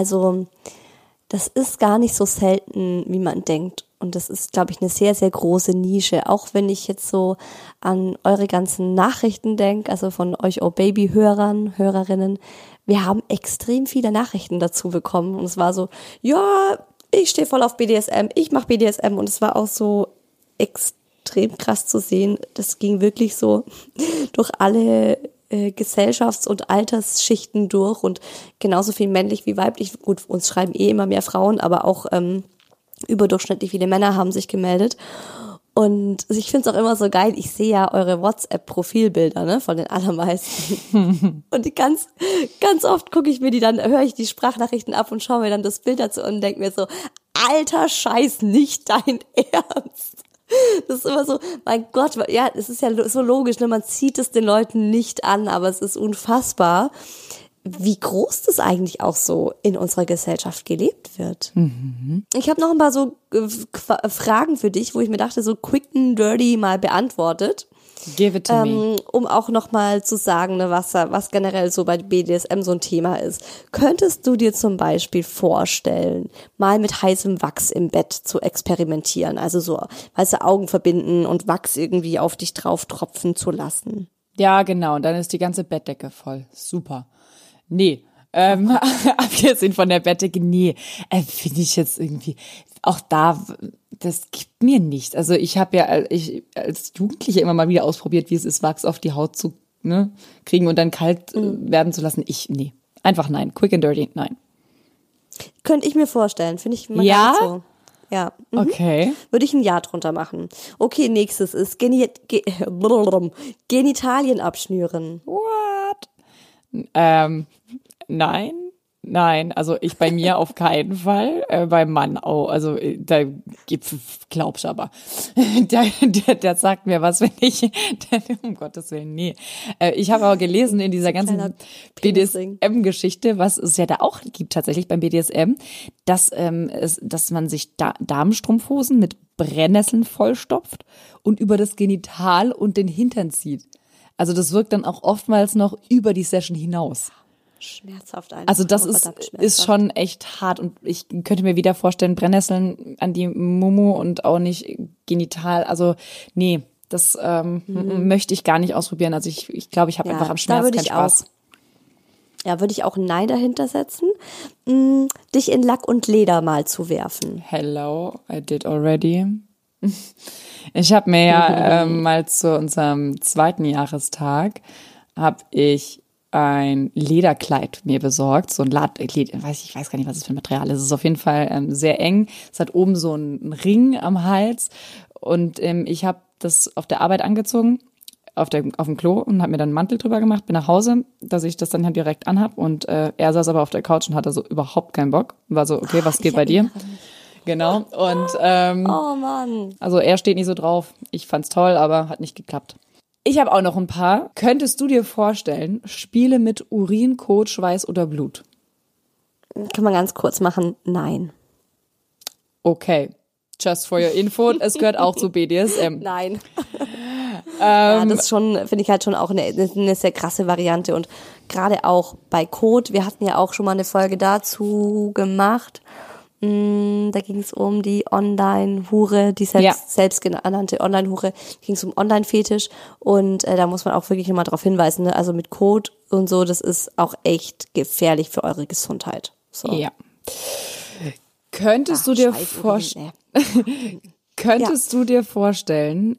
gar nicht so selten, wie man denkt. Und das ist, glaube ich, eine sehr, sehr große Nische. Auch wenn ich jetzt so an eure ganzen Nachrichten denke, also von euch Oh-Baby-Hörern, Hörerinnen. Wir haben extrem viele Nachrichten dazu bekommen. Und es war so, ja, ich stehe voll auf BDSM, ich mache BDSM. Und es war auch so extrem krass zu sehen. Das ging wirklich so durch alle Gesellschafts- und Altersschichten durch und genauso viel männlich wie weiblich. Gut, uns schreiben immer mehr Frauen, aber auch überdurchschnittlich viele Männer haben sich gemeldet. Und ich finde es auch immer so geil, ich sehe ja eure WhatsApp-Profilbilder, ne, von den allermeisten. Und ganz, ganz oft gucke ich mir die dann, höre ich die Sprachnachrichten ab und schaue mir dann das Bild dazu und denke mir so, alter Scheiß, nicht dein Ernst. Das ist immer so, mein Gott, ja, es ist ja so logisch, ne, man zieht es den Leuten nicht an, aber es ist unfassbar, wie groß das eigentlich auch so in unserer Gesellschaft gelebt wird. Mhm. Ich habe noch ein paar so Fragen für dich, wo ich mir dachte, so quick and dirty mal beantwortet. Give it to me. Um auch noch mal zu sagen, ne, was generell so bei BDSM so ein Thema ist. Könntest du dir zum Beispiel vorstellen, mal mit heißem Wachs im Bett zu experimentieren? Also so, weißt du, Augen verbinden und Wachs irgendwie auf dich drauf tropfen zu lassen? Ja, genau. Und dann ist die ganze Bettdecke voll. Super. Nee, abgesehen von der Bettdecke, nee, finde ich jetzt irgendwie, auch da, das gibt mir nichts. Also ich habe ja als Jugendliche immer mal wieder ausprobiert, wie es ist, Wachs auf die Haut zu kriegen und dann kalt werden zu lassen. Nee, einfach nein, quick and dirty, nein. Könnte ich mir vorstellen, finde ich mal ja? gar nicht so. Ja. Mhm. Okay. Würde ich ein Ja drunter machen. Okay, nächstes ist Genitalien abschnüren. What? Nein, also ich bei mir auf keinen Fall, beim Mann auch, also da glaubst aber, der sagt mir was, wenn ich, um Gottes Willen, nee. Ich habe aber gelesen in dieser ganzen BDSM-Geschichte, was es ja da auch gibt tatsächlich beim BDSM, dass man sich Damenstrumpfhosen mit Brennnesseln vollstopft und über das Genital und den Hintern zieht. Also das wirkt dann auch oftmals noch über die Session hinaus. Schmerzhaft einfach. Also das ist schon echt hart und ich könnte mir wieder vorstellen, Brennnesseln an die Mumu und auch nicht genital. Also nee, das möchte ich gar nicht ausprobieren. Also ich glaube, ich habe einfach am Schmerz keinen Spaß. Würde ich auch ein Nein dahinter setzen, dich in Lack und Leder mal zu werfen. Hello, I did already. Ich habe mir ja mal zu unserem 2. Jahrestag habe ich ein Lederkleid mir besorgt, so ein ich weiß gar nicht, was es für ein Material ist. Es ist auf jeden Fall sehr eng. Es hat oben so einen Ring am Hals und ich habe das auf der Arbeit angezogen, auf dem Klo und habe mir dann einen Mantel drüber gemacht, bin nach Hause, dass ich das dann halt direkt anhab und er saß aber auf der Couch und hatte so überhaupt keinen Bock. War so, okay, was geht bei dir? Genau. Und oh Mann. Also er steht nicht so drauf. Ich fand's toll, aber hat nicht geklappt. Ich habe auch noch ein paar. Könntest du dir vorstellen, Spiele mit Urin, Kot, Schweiß oder Blut? Kann man ganz kurz machen. Nein. Okay. Just for your info. Es gehört auch zu BDSM. Nein. Ja, das schon, finde ich halt schon auch eine sehr krasse Variante und gerade auch bei Kot. Wir hatten ja auch schon mal eine Folge dazu gemacht. Da ging es um die Online-Hure, die selbstgenannte Online-Hure, ging es um Online-Fetisch und da muss man auch wirklich immer darauf hinweisen, ne? Also mit Code und so, das ist auch echt gefährlich für eure Gesundheit. So. Ja. Könntest du dir vorstellen,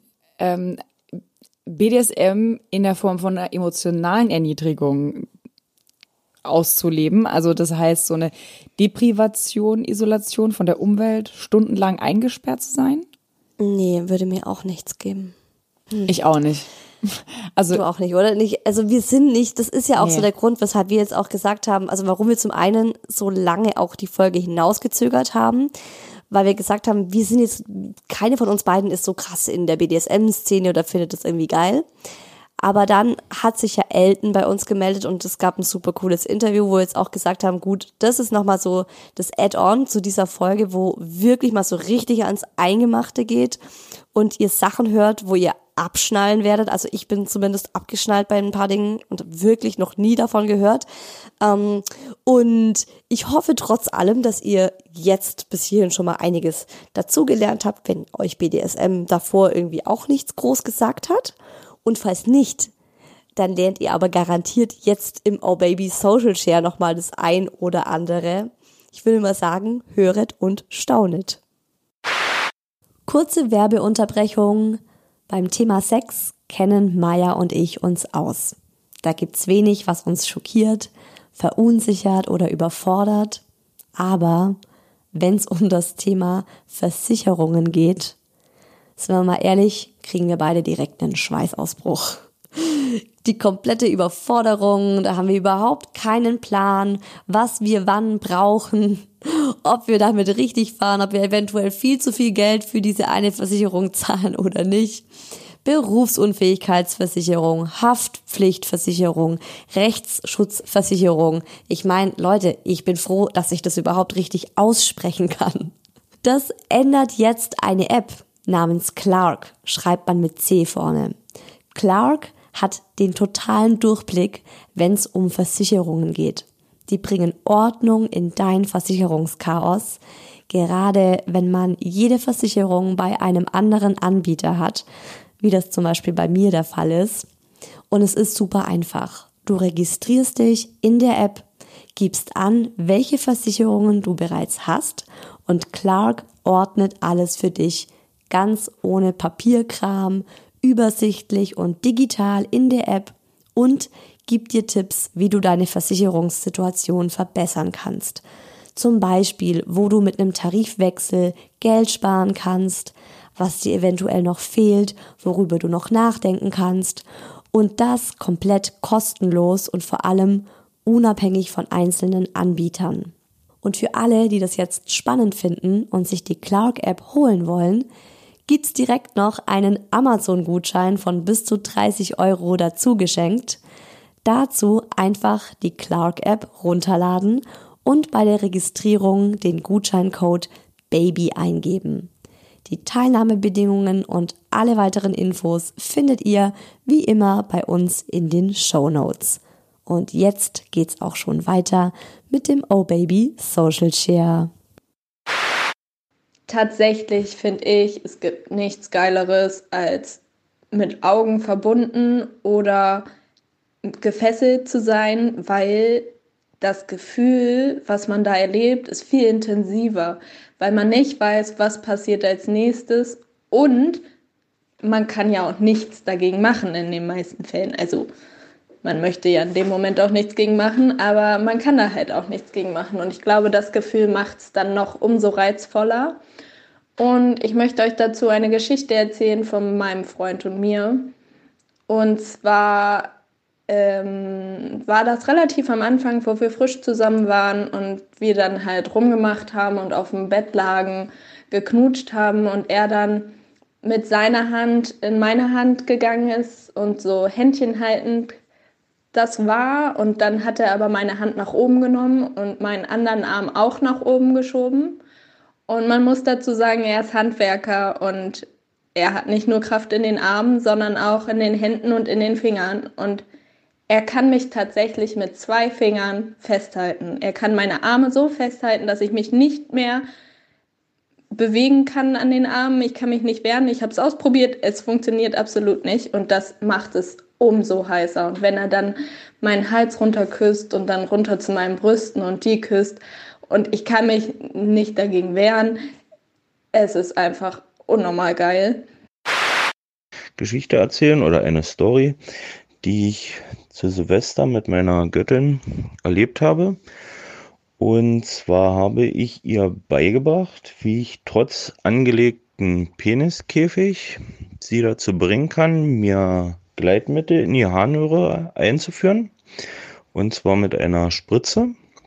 BDSM in der Form von einer emotionalen Erniedrigung auszuleben. Also das heißt, so eine Deprivation, Isolation von der Umwelt, stundenlang eingesperrt zu sein? Nee, würde mir auch nichts geben. Ich auch nicht. Also du auch nicht, oder? Nicht, also wir sind nicht, das ist ja auch so der Grund, weshalb wir jetzt auch gesagt haben, also warum wir zum einen so lange auch die Folge hinausgezögert haben, weil wir gesagt haben, wir sind jetzt, keine von uns beiden ist so krass in der BDSM-Szene oder findet das irgendwie geil. Aber dann hat sich ja Elton bei uns gemeldet und es gab ein super cooles Interview, wo wir jetzt auch gesagt haben, gut, das ist nochmal so das Add-on zu dieser Folge, wo wirklich mal so richtig ans Eingemachte geht und ihr Sachen hört, wo ihr abschnallen werdet. Also ich bin zumindest abgeschnallt bei ein paar Dingen und wirklich noch nie davon gehört. Und ich hoffe trotz allem, dass ihr jetzt bis hierhin schon mal einiges dazugelernt habt, wenn euch BDSM davor irgendwie auch nichts groß gesagt hat. Und falls nicht, dann lernt ihr aber garantiert jetzt im Oh Baby Social Share nochmal das ein oder andere. Ich will mal sagen, höret und staunet. Kurze Werbeunterbrechung. Beim Thema Sex kennen Maya und ich uns aus. Da gibt's wenig, was uns schockiert, verunsichert oder überfordert. Aber wenn es um das Thema Versicherungen geht, sind wir mal ehrlich, kriegen wir beide direkt einen Schweißausbruch. Die komplette Überforderung, da haben wir überhaupt keinen Plan, was wir wann brauchen, ob wir damit richtig fahren, ob wir eventuell viel zu viel Geld für diese eine Versicherung zahlen oder nicht. Berufsunfähigkeitsversicherung, Haftpflichtversicherung, Rechtsschutzversicherung. Ich meine, Leute, ich bin froh, dass ich das überhaupt richtig aussprechen kann. Das ändert jetzt eine App namens Clark, schreibt man mit C vorne. Clark hat den totalen Durchblick, wenn es um Versicherungen geht. Die bringen Ordnung in dein Versicherungschaos, gerade wenn man jede Versicherung bei einem anderen Anbieter hat, wie das zum Beispiel bei mir der Fall ist. Und es ist super einfach. Du registrierst dich in der App, gibst an, welche Versicherungen du bereits hast und Clark ordnet alles für dich, ganz ohne Papierkram, übersichtlich und digital in der App und gibt dir Tipps, wie du deine Versicherungssituation verbessern kannst. Zum Beispiel, wo du mit einem Tarifwechsel Geld sparen kannst, was dir eventuell noch fehlt, worüber du noch nachdenken kannst und das komplett kostenlos und vor allem unabhängig von einzelnen Anbietern. Und für alle, die das jetzt spannend finden und sich die Clark-App holen wollen, gibt's direkt noch einen Amazon-Gutschein von bis zu 30 € dazu geschenkt. Dazu einfach die Clark-App runterladen und bei der Registrierung den Gutscheincode BABY eingeben. Die Teilnahmebedingungen und alle weiteren Infos findet ihr wie immer bei uns in den Shownotes. Und jetzt geht's auch schon weiter mit dem Oh Baby Social Share. Tatsächlich finde ich, es gibt nichts Geileres als mit Augen verbunden oder gefesselt zu sein, weil das Gefühl, was man da erlebt, ist viel intensiver, weil man nicht weiß, was passiert als nächstes und man kann ja auch nichts dagegen machen in den meisten Fällen. Also man möchte ja in dem Moment auch nichts gegen machen, aber man kann da halt auch nichts gegen machen und ich glaube, das Gefühl macht es dann noch umso reizvoller. Und ich möchte euch dazu eine Geschichte erzählen von meinem Freund und mir. Und zwar war das relativ am Anfang, wo wir frisch zusammen waren und wir dann halt rumgemacht haben und auf dem Bett lagen, geknutscht haben und er dann mit seiner Hand in meine Hand gegangen ist und so Händchen haltend das war. Und dann hat er aber meine Hand nach oben genommen und meinen anderen Arm auch nach oben geschoben. Und man muss dazu sagen, er ist Handwerker und er hat nicht nur Kraft in den Armen, sondern auch in den Händen und in den Fingern. Und er kann mich tatsächlich mit 2 Fingern festhalten. Er kann meine Arme so festhalten, dass ich mich nicht mehr bewegen kann an den Armen. Ich kann mich nicht wehren. Ich habe es ausprobiert. Es funktioniert absolut nicht. Und das macht es umso heißer. Und wenn er dann meinen Hals runter küsst und dann runter zu meinen Brüsten und die küsst und ich kann mich nicht dagegen wehren, es ist einfach unnormal geil. Geschichte erzählen oder eine Story, die ich zu Silvester mit meiner Göttin erlebt habe. Und zwar habe ich ihr beigebracht, wie ich trotz angelegten Peniskäfig sie dazu bringen kann, mir Gleitmittel in die Harnröhre einzuführen. Und zwar mit einer Spritze.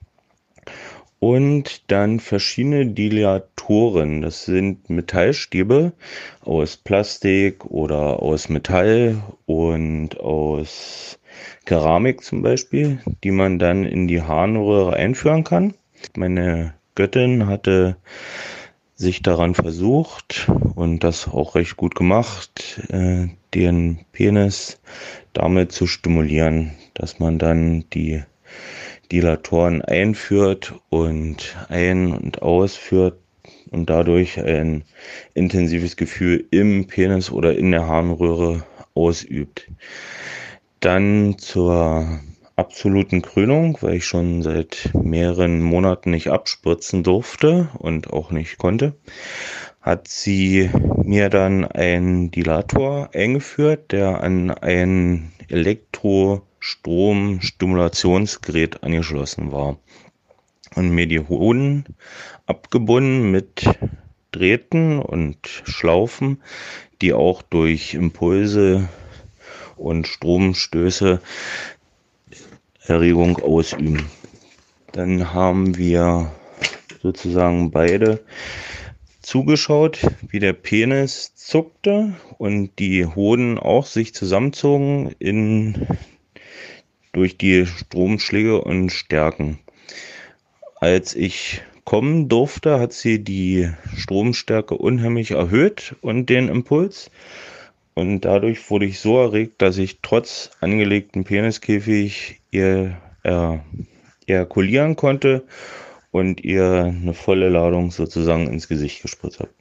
Und dann verschiedene Dilatoren. Das sind Metallstäbe aus Plastik oder aus Metall und aus Keramik zum Beispiel, die man dann in die Harnröhre einführen kann. Meine Göttin hatte sich daran versucht und das auch recht gut gemacht, den Penis damit zu stimulieren, dass man dann die Dilatoren einführt und ein- und ausführt und dadurch ein intensives Gefühl im Penis oder in der Harnröhre ausübt. Dann zur absoluten Krönung, weil ich schon seit mehreren Monaten nicht abspritzen durfte und auch nicht konnte, hat sie mir dann einen Dilator eingeführt, der an einen Elektroschocker Stromstimulationsgerät angeschlossen war und mir die Hoden abgebunden mit Drähten und Schlaufen, die auch durch Impulse und Stromstöße Erregung ausüben. Dann haben wir sozusagen beide zugeschaut, wie der Penis zuckte und die Hoden auch sich zusammenzogen durch die Stromschläge und Stärken. Als ich kommen durfte, hat sie die Stromstärke unheimlich erhöht und den Impuls. Und dadurch wurde ich so erregt, dass ich trotz angelegten Peniskäfig ihr ejakulieren konnte und ihr eine volle Ladung sozusagen ins Gesicht gespritzt habe.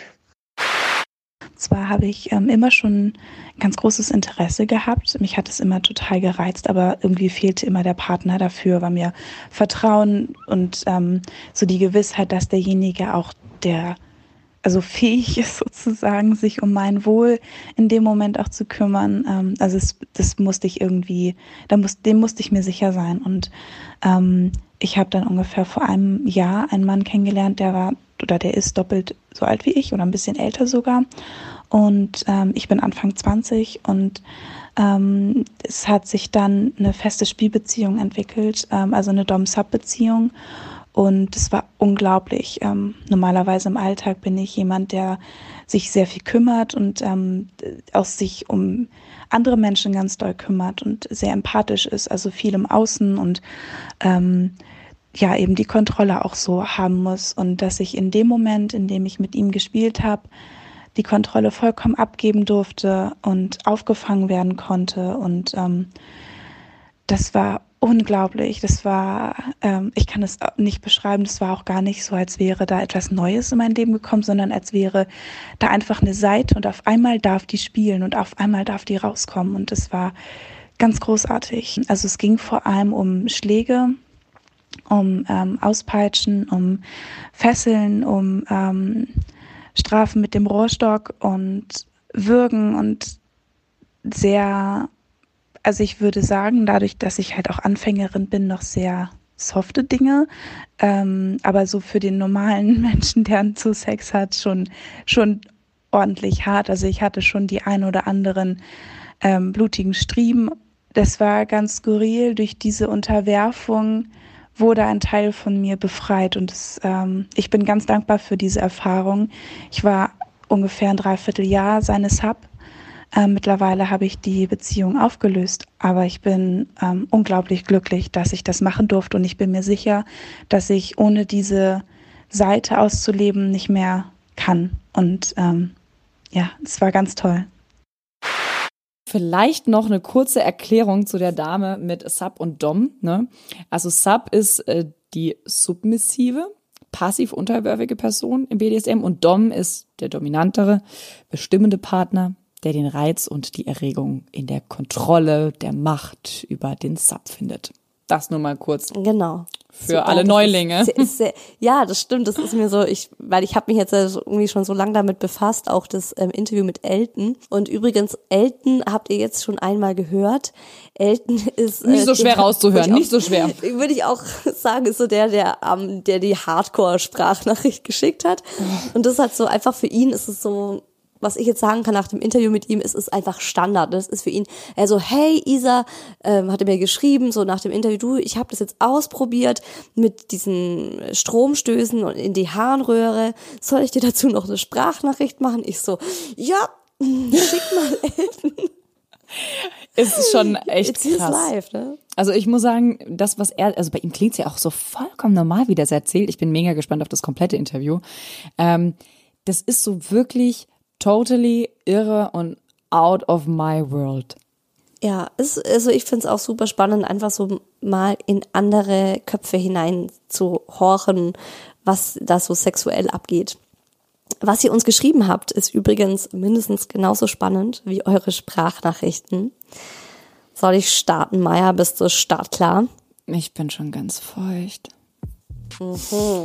Zwar habe ich immer schon ganz großes Interesse gehabt. Mich hat es immer total gereizt, aber irgendwie fehlte immer der Partner dafür, war mir Vertrauen und so die Gewissheit, dass derjenige auch fähig ist sozusagen, sich um mein Wohl in dem Moment auch zu kümmern. Das musste ich irgendwie, dem musste ich mir sicher sein. Und ich habe dann ungefähr vor einem Jahr einen Mann kennengelernt, der ist doppelt so alt wie ich oder ein bisschen älter sogar. Und ich bin Anfang 20 und es hat sich dann eine feste Spielbeziehung entwickelt, also eine Dom-Sub-Beziehung. Und es war unglaublich. Normalerweise im Alltag bin ich jemand, der sich sehr viel kümmert und auch sich um andere Menschen ganz doll kümmert und sehr empathisch ist, also viel im Außen und eben die Kontrolle auch so haben muss. Und dass ich in dem Moment, in dem ich mit ihm gespielt habe, die Kontrolle vollkommen abgeben durfte und aufgefangen werden konnte. Und das war unglaublich. Das war, ich kann es nicht beschreiben, das war auch gar nicht so, als wäre da etwas Neues in mein Leben gekommen, sondern als wäre da einfach eine Seite und auf einmal darf die spielen und auf einmal darf die rauskommen. Und das war ganz großartig. Also es ging vor allem um Schläge, um Auspeitschen, um Fesseln, um Strafen mit dem Rohrstock und Würgen und ich würde sagen, dadurch, dass ich halt auch Anfängerin bin, noch sehr softe Dinge, aber so für den normalen Menschen, der so Sex hat, schon ordentlich hart. Also ich hatte schon die ein oder anderen blutigen Striemen. Das war ganz skurril. Durch diese Unterwerfung wurde ein Teil von mir befreit und ich bin ganz dankbar für diese Erfahrung. Ich war ungefähr ein Dreivierteljahr seine Sub. Mittlerweile habe ich die Beziehung aufgelöst, aber ich bin unglaublich glücklich, dass ich das machen durfte und ich bin mir sicher, dass ich ohne diese Seite auszuleben nicht mehr kann. Und es war ganz toll. Vielleicht noch eine kurze Erklärung zu der Dame mit Sub und Dom. Ne? Also Sub ist die submissive, passiv unterwürfige Person im BDSM und Dom ist der dominantere, bestimmende Partner, der den Reiz und die Erregung in der Kontrolle der Macht über den Sub findet. Das nur mal kurz. Genau. Für super, alle Neulinge. Ja, das stimmt. Das ist mir so, weil ich habe mich jetzt irgendwie schon so lange damit befasst, auch das Interview mit Elton. Und übrigens, Elton habt ihr jetzt schon einmal gehört. Elton ist nicht so schwer rauszuhören, nicht so schwer. Würde ich auch sagen, ist so der die Hardcore-Sprachnachricht geschickt hat. Und das hat so einfach für ihn ist es so. Was ich jetzt sagen kann nach dem Interview mit ihm, ist einfach Standard. Das ist für ihn, hey Isa, hat er mir geschrieben, so nach dem Interview, ich habe das jetzt ausprobiert mit diesen Stromstößen und in die Harnröhre. Soll ich dir dazu noch eine Sprachnachricht machen? Ich so, ja, schick mal Elton. Es ist schon echt It's krass. His life, ne? Also ich muss sagen, das, was also bei ihm klingt es ja auch so vollkommen normal, wie der es erzählt. Ich bin mega gespannt auf das komplette Interview. Das ist so wirklich totally irre und out of my world. Ja, also ich finde es auch super spannend, einfach so mal in andere Köpfe hinein zu horchen, was da so sexuell abgeht. Was ihr uns geschrieben habt, ist übrigens mindestens genauso spannend wie eure Sprachnachrichten. Soll ich starten, Maya? Bist du startklar? Ich bin schon ganz feucht.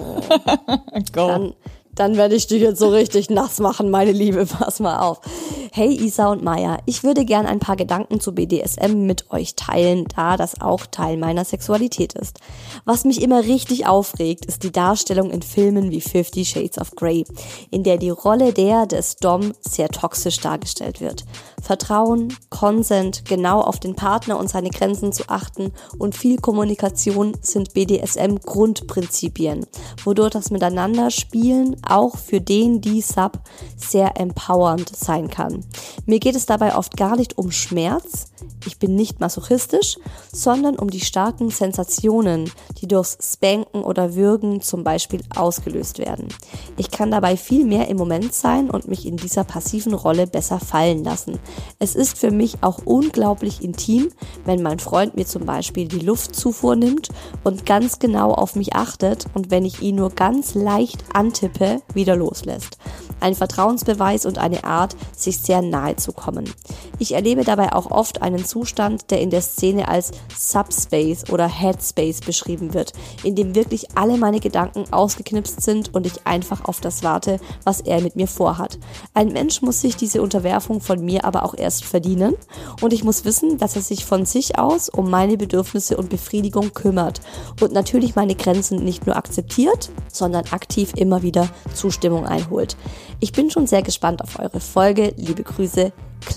Go. Dann werde ich dich jetzt so richtig nass machen, meine Liebe. Pass mal auf. Hey Isa und Maya, ich würde gern ein paar Gedanken zu BDSM mit euch teilen, da das auch Teil meiner Sexualität ist. Was mich immer richtig aufregt, ist die Darstellung in Filmen wie 50 Shades of Grey, in der die Rolle des Dom sehr toxisch dargestellt wird. Vertrauen, Consent, genau auf den Partner und seine Grenzen zu achten und viel Kommunikation sind BDSM-Grundprinzipien, wodurch das Miteinanderspielen auch für die Sub sehr empowernd sein kann. Mir geht es dabei oft gar nicht um Schmerz, ich bin nicht masochistisch, sondern um die starken Sensationen, die durchs Spanken oder Würgen zum Beispiel ausgelöst werden. Ich kann dabei viel mehr im Moment sein und mich in dieser passiven Rolle besser fallen lassen. Es ist für mich auch unglaublich intim, wenn mein Freund mir zum Beispiel die Luftzufuhr nimmt und ganz genau auf mich achtet und wenn ich ihn nur ganz leicht antippe, wieder loslässt. Ein Vertrauensbeweis und eine Art, sich sehr nahe zu kommen. Ich erlebe dabei auch oft einen Zustand, der in der Szene als Subspace oder Headspace beschrieben wird, in dem wirklich alle meine Gedanken ausgeknipst sind und ich einfach auf das warte, was er mit mir vorhat. Ein Mensch muss sich diese Unterwerfung von mir aber auch erst verdienen und ich muss wissen, dass er sich von sich aus um meine Bedürfnisse und Befriedigung kümmert und natürlich meine Grenzen nicht nur akzeptiert, sondern aktiv immer wieder Zustimmung einholt. Ich bin schon sehr gespannt auf eure Folge. Liebe Grüße,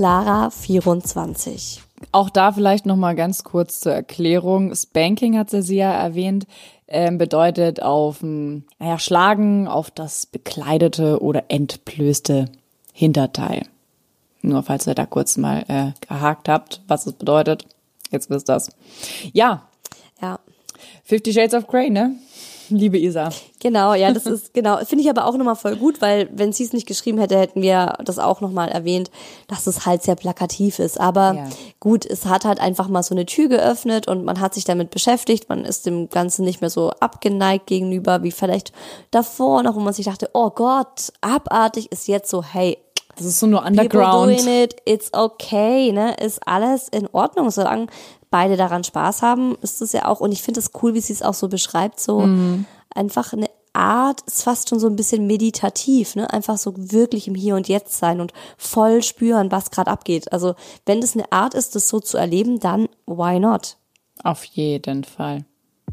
Clara24. Auch da vielleicht nochmal ganz kurz zur Erklärung. Spanking hat sie ja erwähnt, bedeutet Schlagen auf das bekleidete oder entblößte Hinterteil. Nur falls ihr da kurz mal gehakt habt, was es bedeutet. Jetzt wisst ihr das. Ja. 50 Shades of Grey, ne? Liebe Isa. Genau, ja, das ist, finde ich aber auch nochmal voll gut, weil wenn sie es nicht geschrieben hätte, hätten wir das auch nochmal erwähnt, dass es halt sehr plakativ ist. Aber gut, es hat halt einfach mal so eine Tür geöffnet und man hat sich damit beschäftigt, man ist dem Ganzen nicht mehr so abgeneigt gegenüber, wie vielleicht davor noch, wo man sich dachte, oh Gott, abartig, ist jetzt so, hey, das ist so nur Underground. People doing it, it's okay, ne, ist alles in Ordnung, solange beide daran Spaß haben, ist es ja auch, und ich finde es cool, wie sie es auch so beschreibt, so einfach eine Art, ist fast schon so ein bisschen meditativ, ne, einfach so wirklich im Hier und Jetzt sein und voll spüren, was gerade abgeht. Also wenn das eine Art ist, das so zu erleben, dann why not? Auf jeden Fall.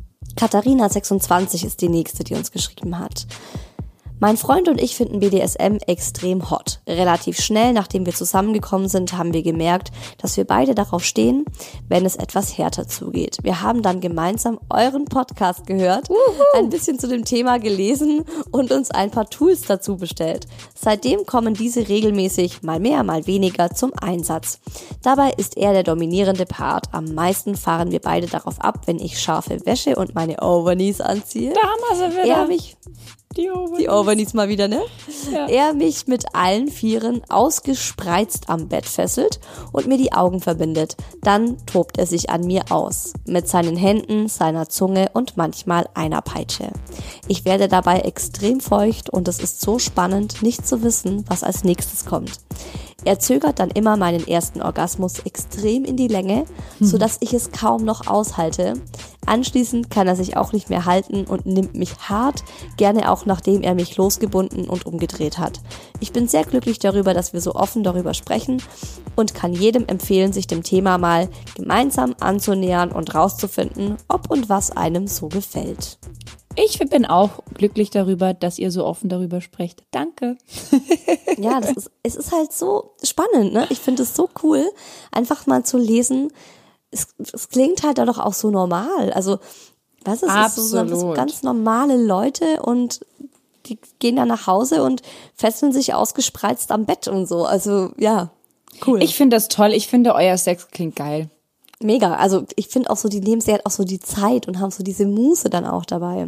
Katharina26 ist die nächste, die uns geschrieben hat. Mein Freund und ich finden BDSM extrem hot. Relativ schnell, nachdem wir zusammengekommen sind, haben wir gemerkt, dass wir beide darauf stehen, wenn es etwas härter zugeht. Wir haben dann gemeinsam euren Podcast gehört, ein bisschen zu dem Thema gelesen und uns ein paar Tools dazu bestellt. Seitdem kommen diese regelmäßig, mal mehr, mal weniger, zum Einsatz. Dabei ist er der dominierende Part. Am meisten fahren wir beide darauf ab, wenn ich scharfe Wäsche und meine Overknees anziehe. Da haben wir sie wieder. Die Overknees mal wieder, ne? Ja. Er mich mit allen Vieren ausgespreizt am Bett fesselt und mir die Augen verbindet. Dann tobt er sich an mir aus. Mit seinen Händen, seiner Zunge und manchmal einer Peitsche. Ich werde dabei extrem feucht und es ist so spannend, nicht zu wissen, was als nächstes kommt. Er zögert dann immer meinen ersten Orgasmus extrem in die Länge, sodass ich es kaum noch aushalte. Anschließend kann er sich auch nicht mehr halten und nimmt mich hart, gerne auch nachdem er mich losgebunden und umgedreht hat. Ich bin sehr glücklich darüber, dass wir so offen darüber sprechen und kann jedem empfehlen, sich dem Thema mal gemeinsam anzunähern und rauszufinden, ob und was einem so gefällt. Ich bin auch glücklich darüber, dass ihr so offen darüber sprecht. Danke. Ja, es ist halt so spannend, ne? Ich finde es so cool, einfach mal zu lesen. Es klingt halt doch auch so normal. Also, weißt du, es ist so ganz normale Leute und die gehen dann nach Hause und fesseln sich ausgespreizt am Bett und so. Also, ja, cool. Ich finde das toll. Ich finde, euer Sex klingt geil. Mega. Also, ich finde auch so, die nehmen sich halt auch so die Zeit und haben so diese Muße dann auch dabei.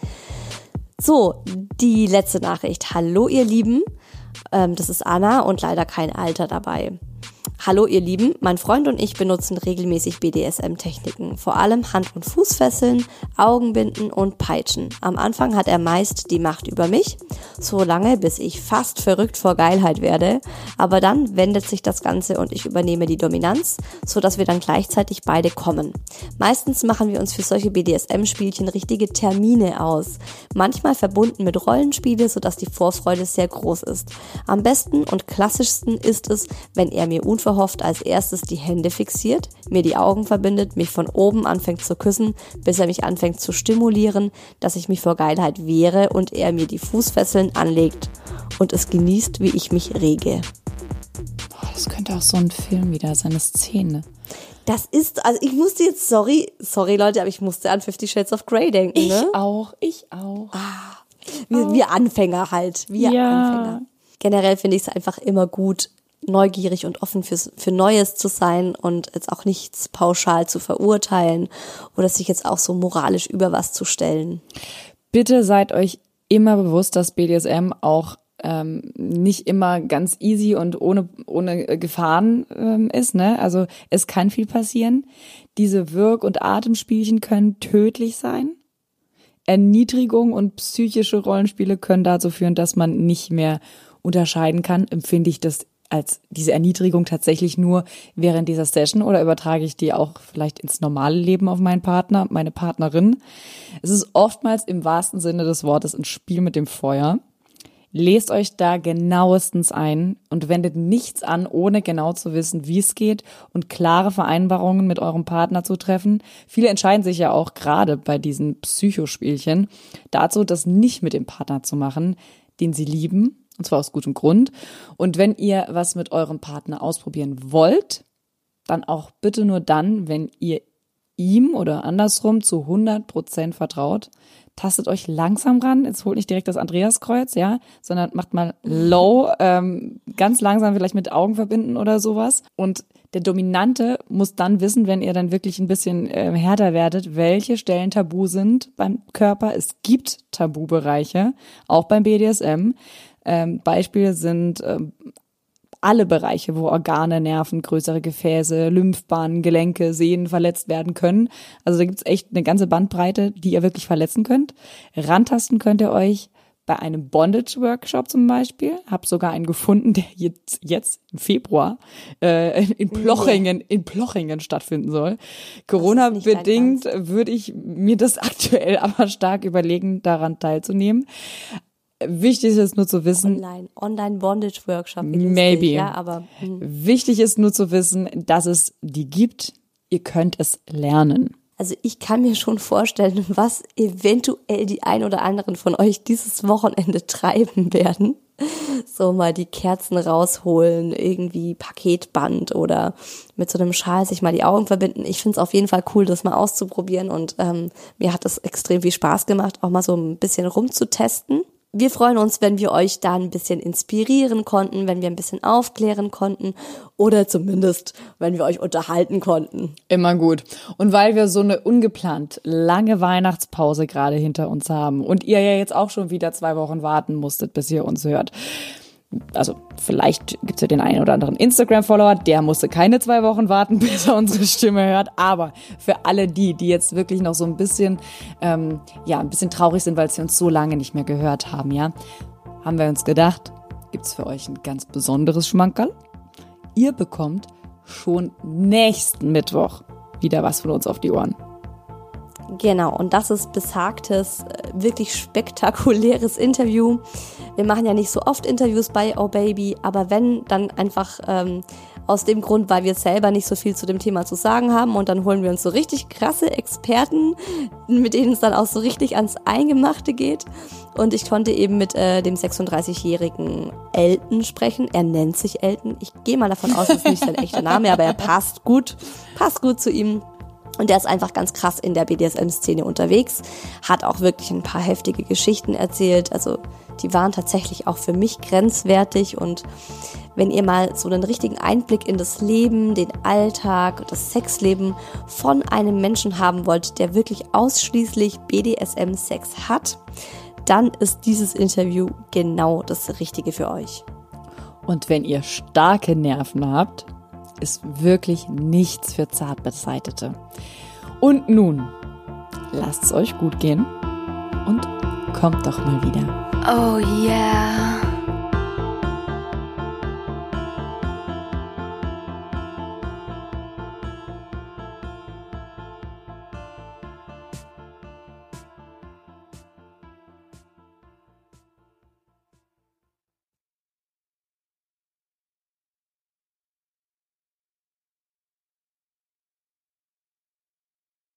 So, die letzte Nachricht. Hallo ihr Lieben, das ist Anna und leider kein Alter dabei. Hallo ihr Lieben, mein Freund und ich benutzen regelmäßig BDSM-Techniken, vor allem Hand- und Fußfesseln, Augenbinden und Peitschen. Am Anfang hat er meist die Macht über mich, so lange bis ich fast verrückt vor Geilheit werde, aber dann wendet sich das Ganze und ich übernehme die Dominanz, sodass wir dann gleichzeitig beide kommen. Meistens machen wir uns für solche BDSM-Spielchen richtige Termine aus, manchmal verbunden mit Rollenspiele, sodass die Vorfreude sehr groß ist. Am besten und klassischsten ist es, wenn er mir unverhofft als erstes die Hände fixiert, mir die Augen verbindet, mich von oben anfängt zu küssen, bis er mich anfängt zu stimulieren, dass ich mich vor Geilheit wehre und er mir die Fußfesseln anlegt und es genießt, wie ich mich rege. Das könnte auch so ein Film wieder sein, eine Szene. Das ist, also ich musste jetzt, sorry Leute, aber ich musste an 50 Shades of Grey denken, ne? Ich auch. Wir Anfänger halt, wir Ja. Anfänger. Generell finde ich es einfach immer gut, neugierig und offen für Neues zu sein und jetzt auch nichts pauschal zu verurteilen oder sich jetzt auch so moralisch über was zu stellen. Bitte seid euch immer bewusst, dass BDSM auch nicht immer ganz easy und ohne Gefahren ist, ne? Also es kann viel passieren. Diese Wirk- und Atemspielchen können tödlich sein. Erniedrigung und psychische Rollenspiele können dazu führen, dass man nicht mehr unterscheiden kann. Empfinde ich das als diese Erniedrigung tatsächlich nur während dieser Session oder übertrage ich die auch vielleicht ins normale Leben auf meinen Partner, meine Partnerin? Es ist oftmals im wahrsten Sinne des Wortes ein Spiel mit dem Feuer. Lest euch da genauestens ein und wendet nichts an, ohne genau zu wissen, wie es geht und klare Vereinbarungen mit eurem Partner zu treffen. Viele entscheiden sich ja auch gerade bei diesen Psychospielchen dazu, das nicht mit dem Partner zu machen, den sie lieben, und zwar aus gutem Grund. Und wenn ihr was mit eurem Partner ausprobieren wollt, dann auch bitte nur dann, wenn ihr ihm oder andersrum zu 100% vertraut. Tastet euch langsam ran, jetzt holt nicht direkt das Andreaskreuz, ja, sondern macht mal low, ganz langsam vielleicht mit Augen verbinden oder sowas. Und der Dominante muss dann wissen, wenn ihr dann wirklich ein bisschen härter werdet, welche Stellen tabu sind beim Körper. Es gibt Tabubereiche, auch beim BDSM. Beispiele sind alle Bereiche, wo Organe, Nerven, größere Gefäße, Lymphbahnen, Gelenke, Sehnen verletzt werden können. Also da gibt's echt eine ganze Bandbreite, die ihr wirklich verletzen könnt. Rantasten könnt ihr euch bei einem Bondage-Workshop zum Beispiel. Hab sogar einen gefunden, der jetzt im Februar in Plochingen stattfinden soll. Corona-bedingt würde ich mir das aktuell aber stark überlegen, daran teilzunehmen. Wichtig ist nur zu wissen, Online-Bondage-Workshop. Maybe. Ja, aber wichtig ist nur zu wissen, dass es die gibt. Ihr könnt es lernen. Also ich kann mir schon vorstellen, was eventuell die ein oder anderen von euch dieses Wochenende treiben werden. So mal die Kerzen rausholen, irgendwie Paketband oder mit so einem Schal sich mal die Augen verbinden. Ich finde es auf jeden Fall cool, das mal auszuprobieren und mir hat das extrem viel Spaß gemacht, auch mal so ein bisschen rumzutesten. Wir freuen uns, wenn wir euch da ein bisschen inspirieren konnten, wenn wir ein bisschen aufklären konnten oder zumindest, wenn wir euch unterhalten konnten. Immer gut. Und weil wir so eine ungeplant lange Weihnachtspause gerade hinter uns haben und ihr ja jetzt auch schon wieder 2 Wochen warten musstet, bis ihr uns hört. Also vielleicht gibt's ja den einen oder anderen Instagram-Follower, der musste keine 2 Wochen warten, bis er unsere Stimme hört. Aber für alle die jetzt wirklich noch so ein bisschen, ein bisschen traurig sind, weil sie uns so lange nicht mehr gehört haben, ja, haben wir uns gedacht, gibt's für euch ein ganz besonderes Schmankerl. Ihr bekommt schon nächsten Mittwoch wieder was von uns auf die Ohren. Genau, und das ist besagtes, wirklich spektakuläres Interview. Wir machen ja nicht so oft Interviews bei Oh Baby, aber wenn, dann einfach aus dem Grund, weil wir selber nicht so viel zu dem Thema zu sagen haben und dann holen wir uns so richtig krasse Experten, mit denen es dann auch so richtig ans Eingemachte geht. Und ich konnte eben mit dem 36-jährigen Elton sprechen. Er nennt sich Elton. Ich gehe mal davon aus, das ist nicht sein echter Name, aber er passt gut zu ihm. Und der ist einfach ganz krass in der BDSM-Szene unterwegs, hat auch wirklich ein paar heftige Geschichten erzählt, also die waren tatsächlich auch für mich grenzwertig und wenn ihr mal so einen richtigen Einblick in das Leben, den Alltag, das Sexleben von einem Menschen haben wollt, der wirklich ausschließlich BDSM-Sex hat, dann ist dieses Interview genau das Richtige für euch. Und wenn ihr starke Nerven habt, ist wirklich nichts für Zartbeseitete. Und nun, lasst's euch gut gehen und kommt doch mal wieder. Oh yeah.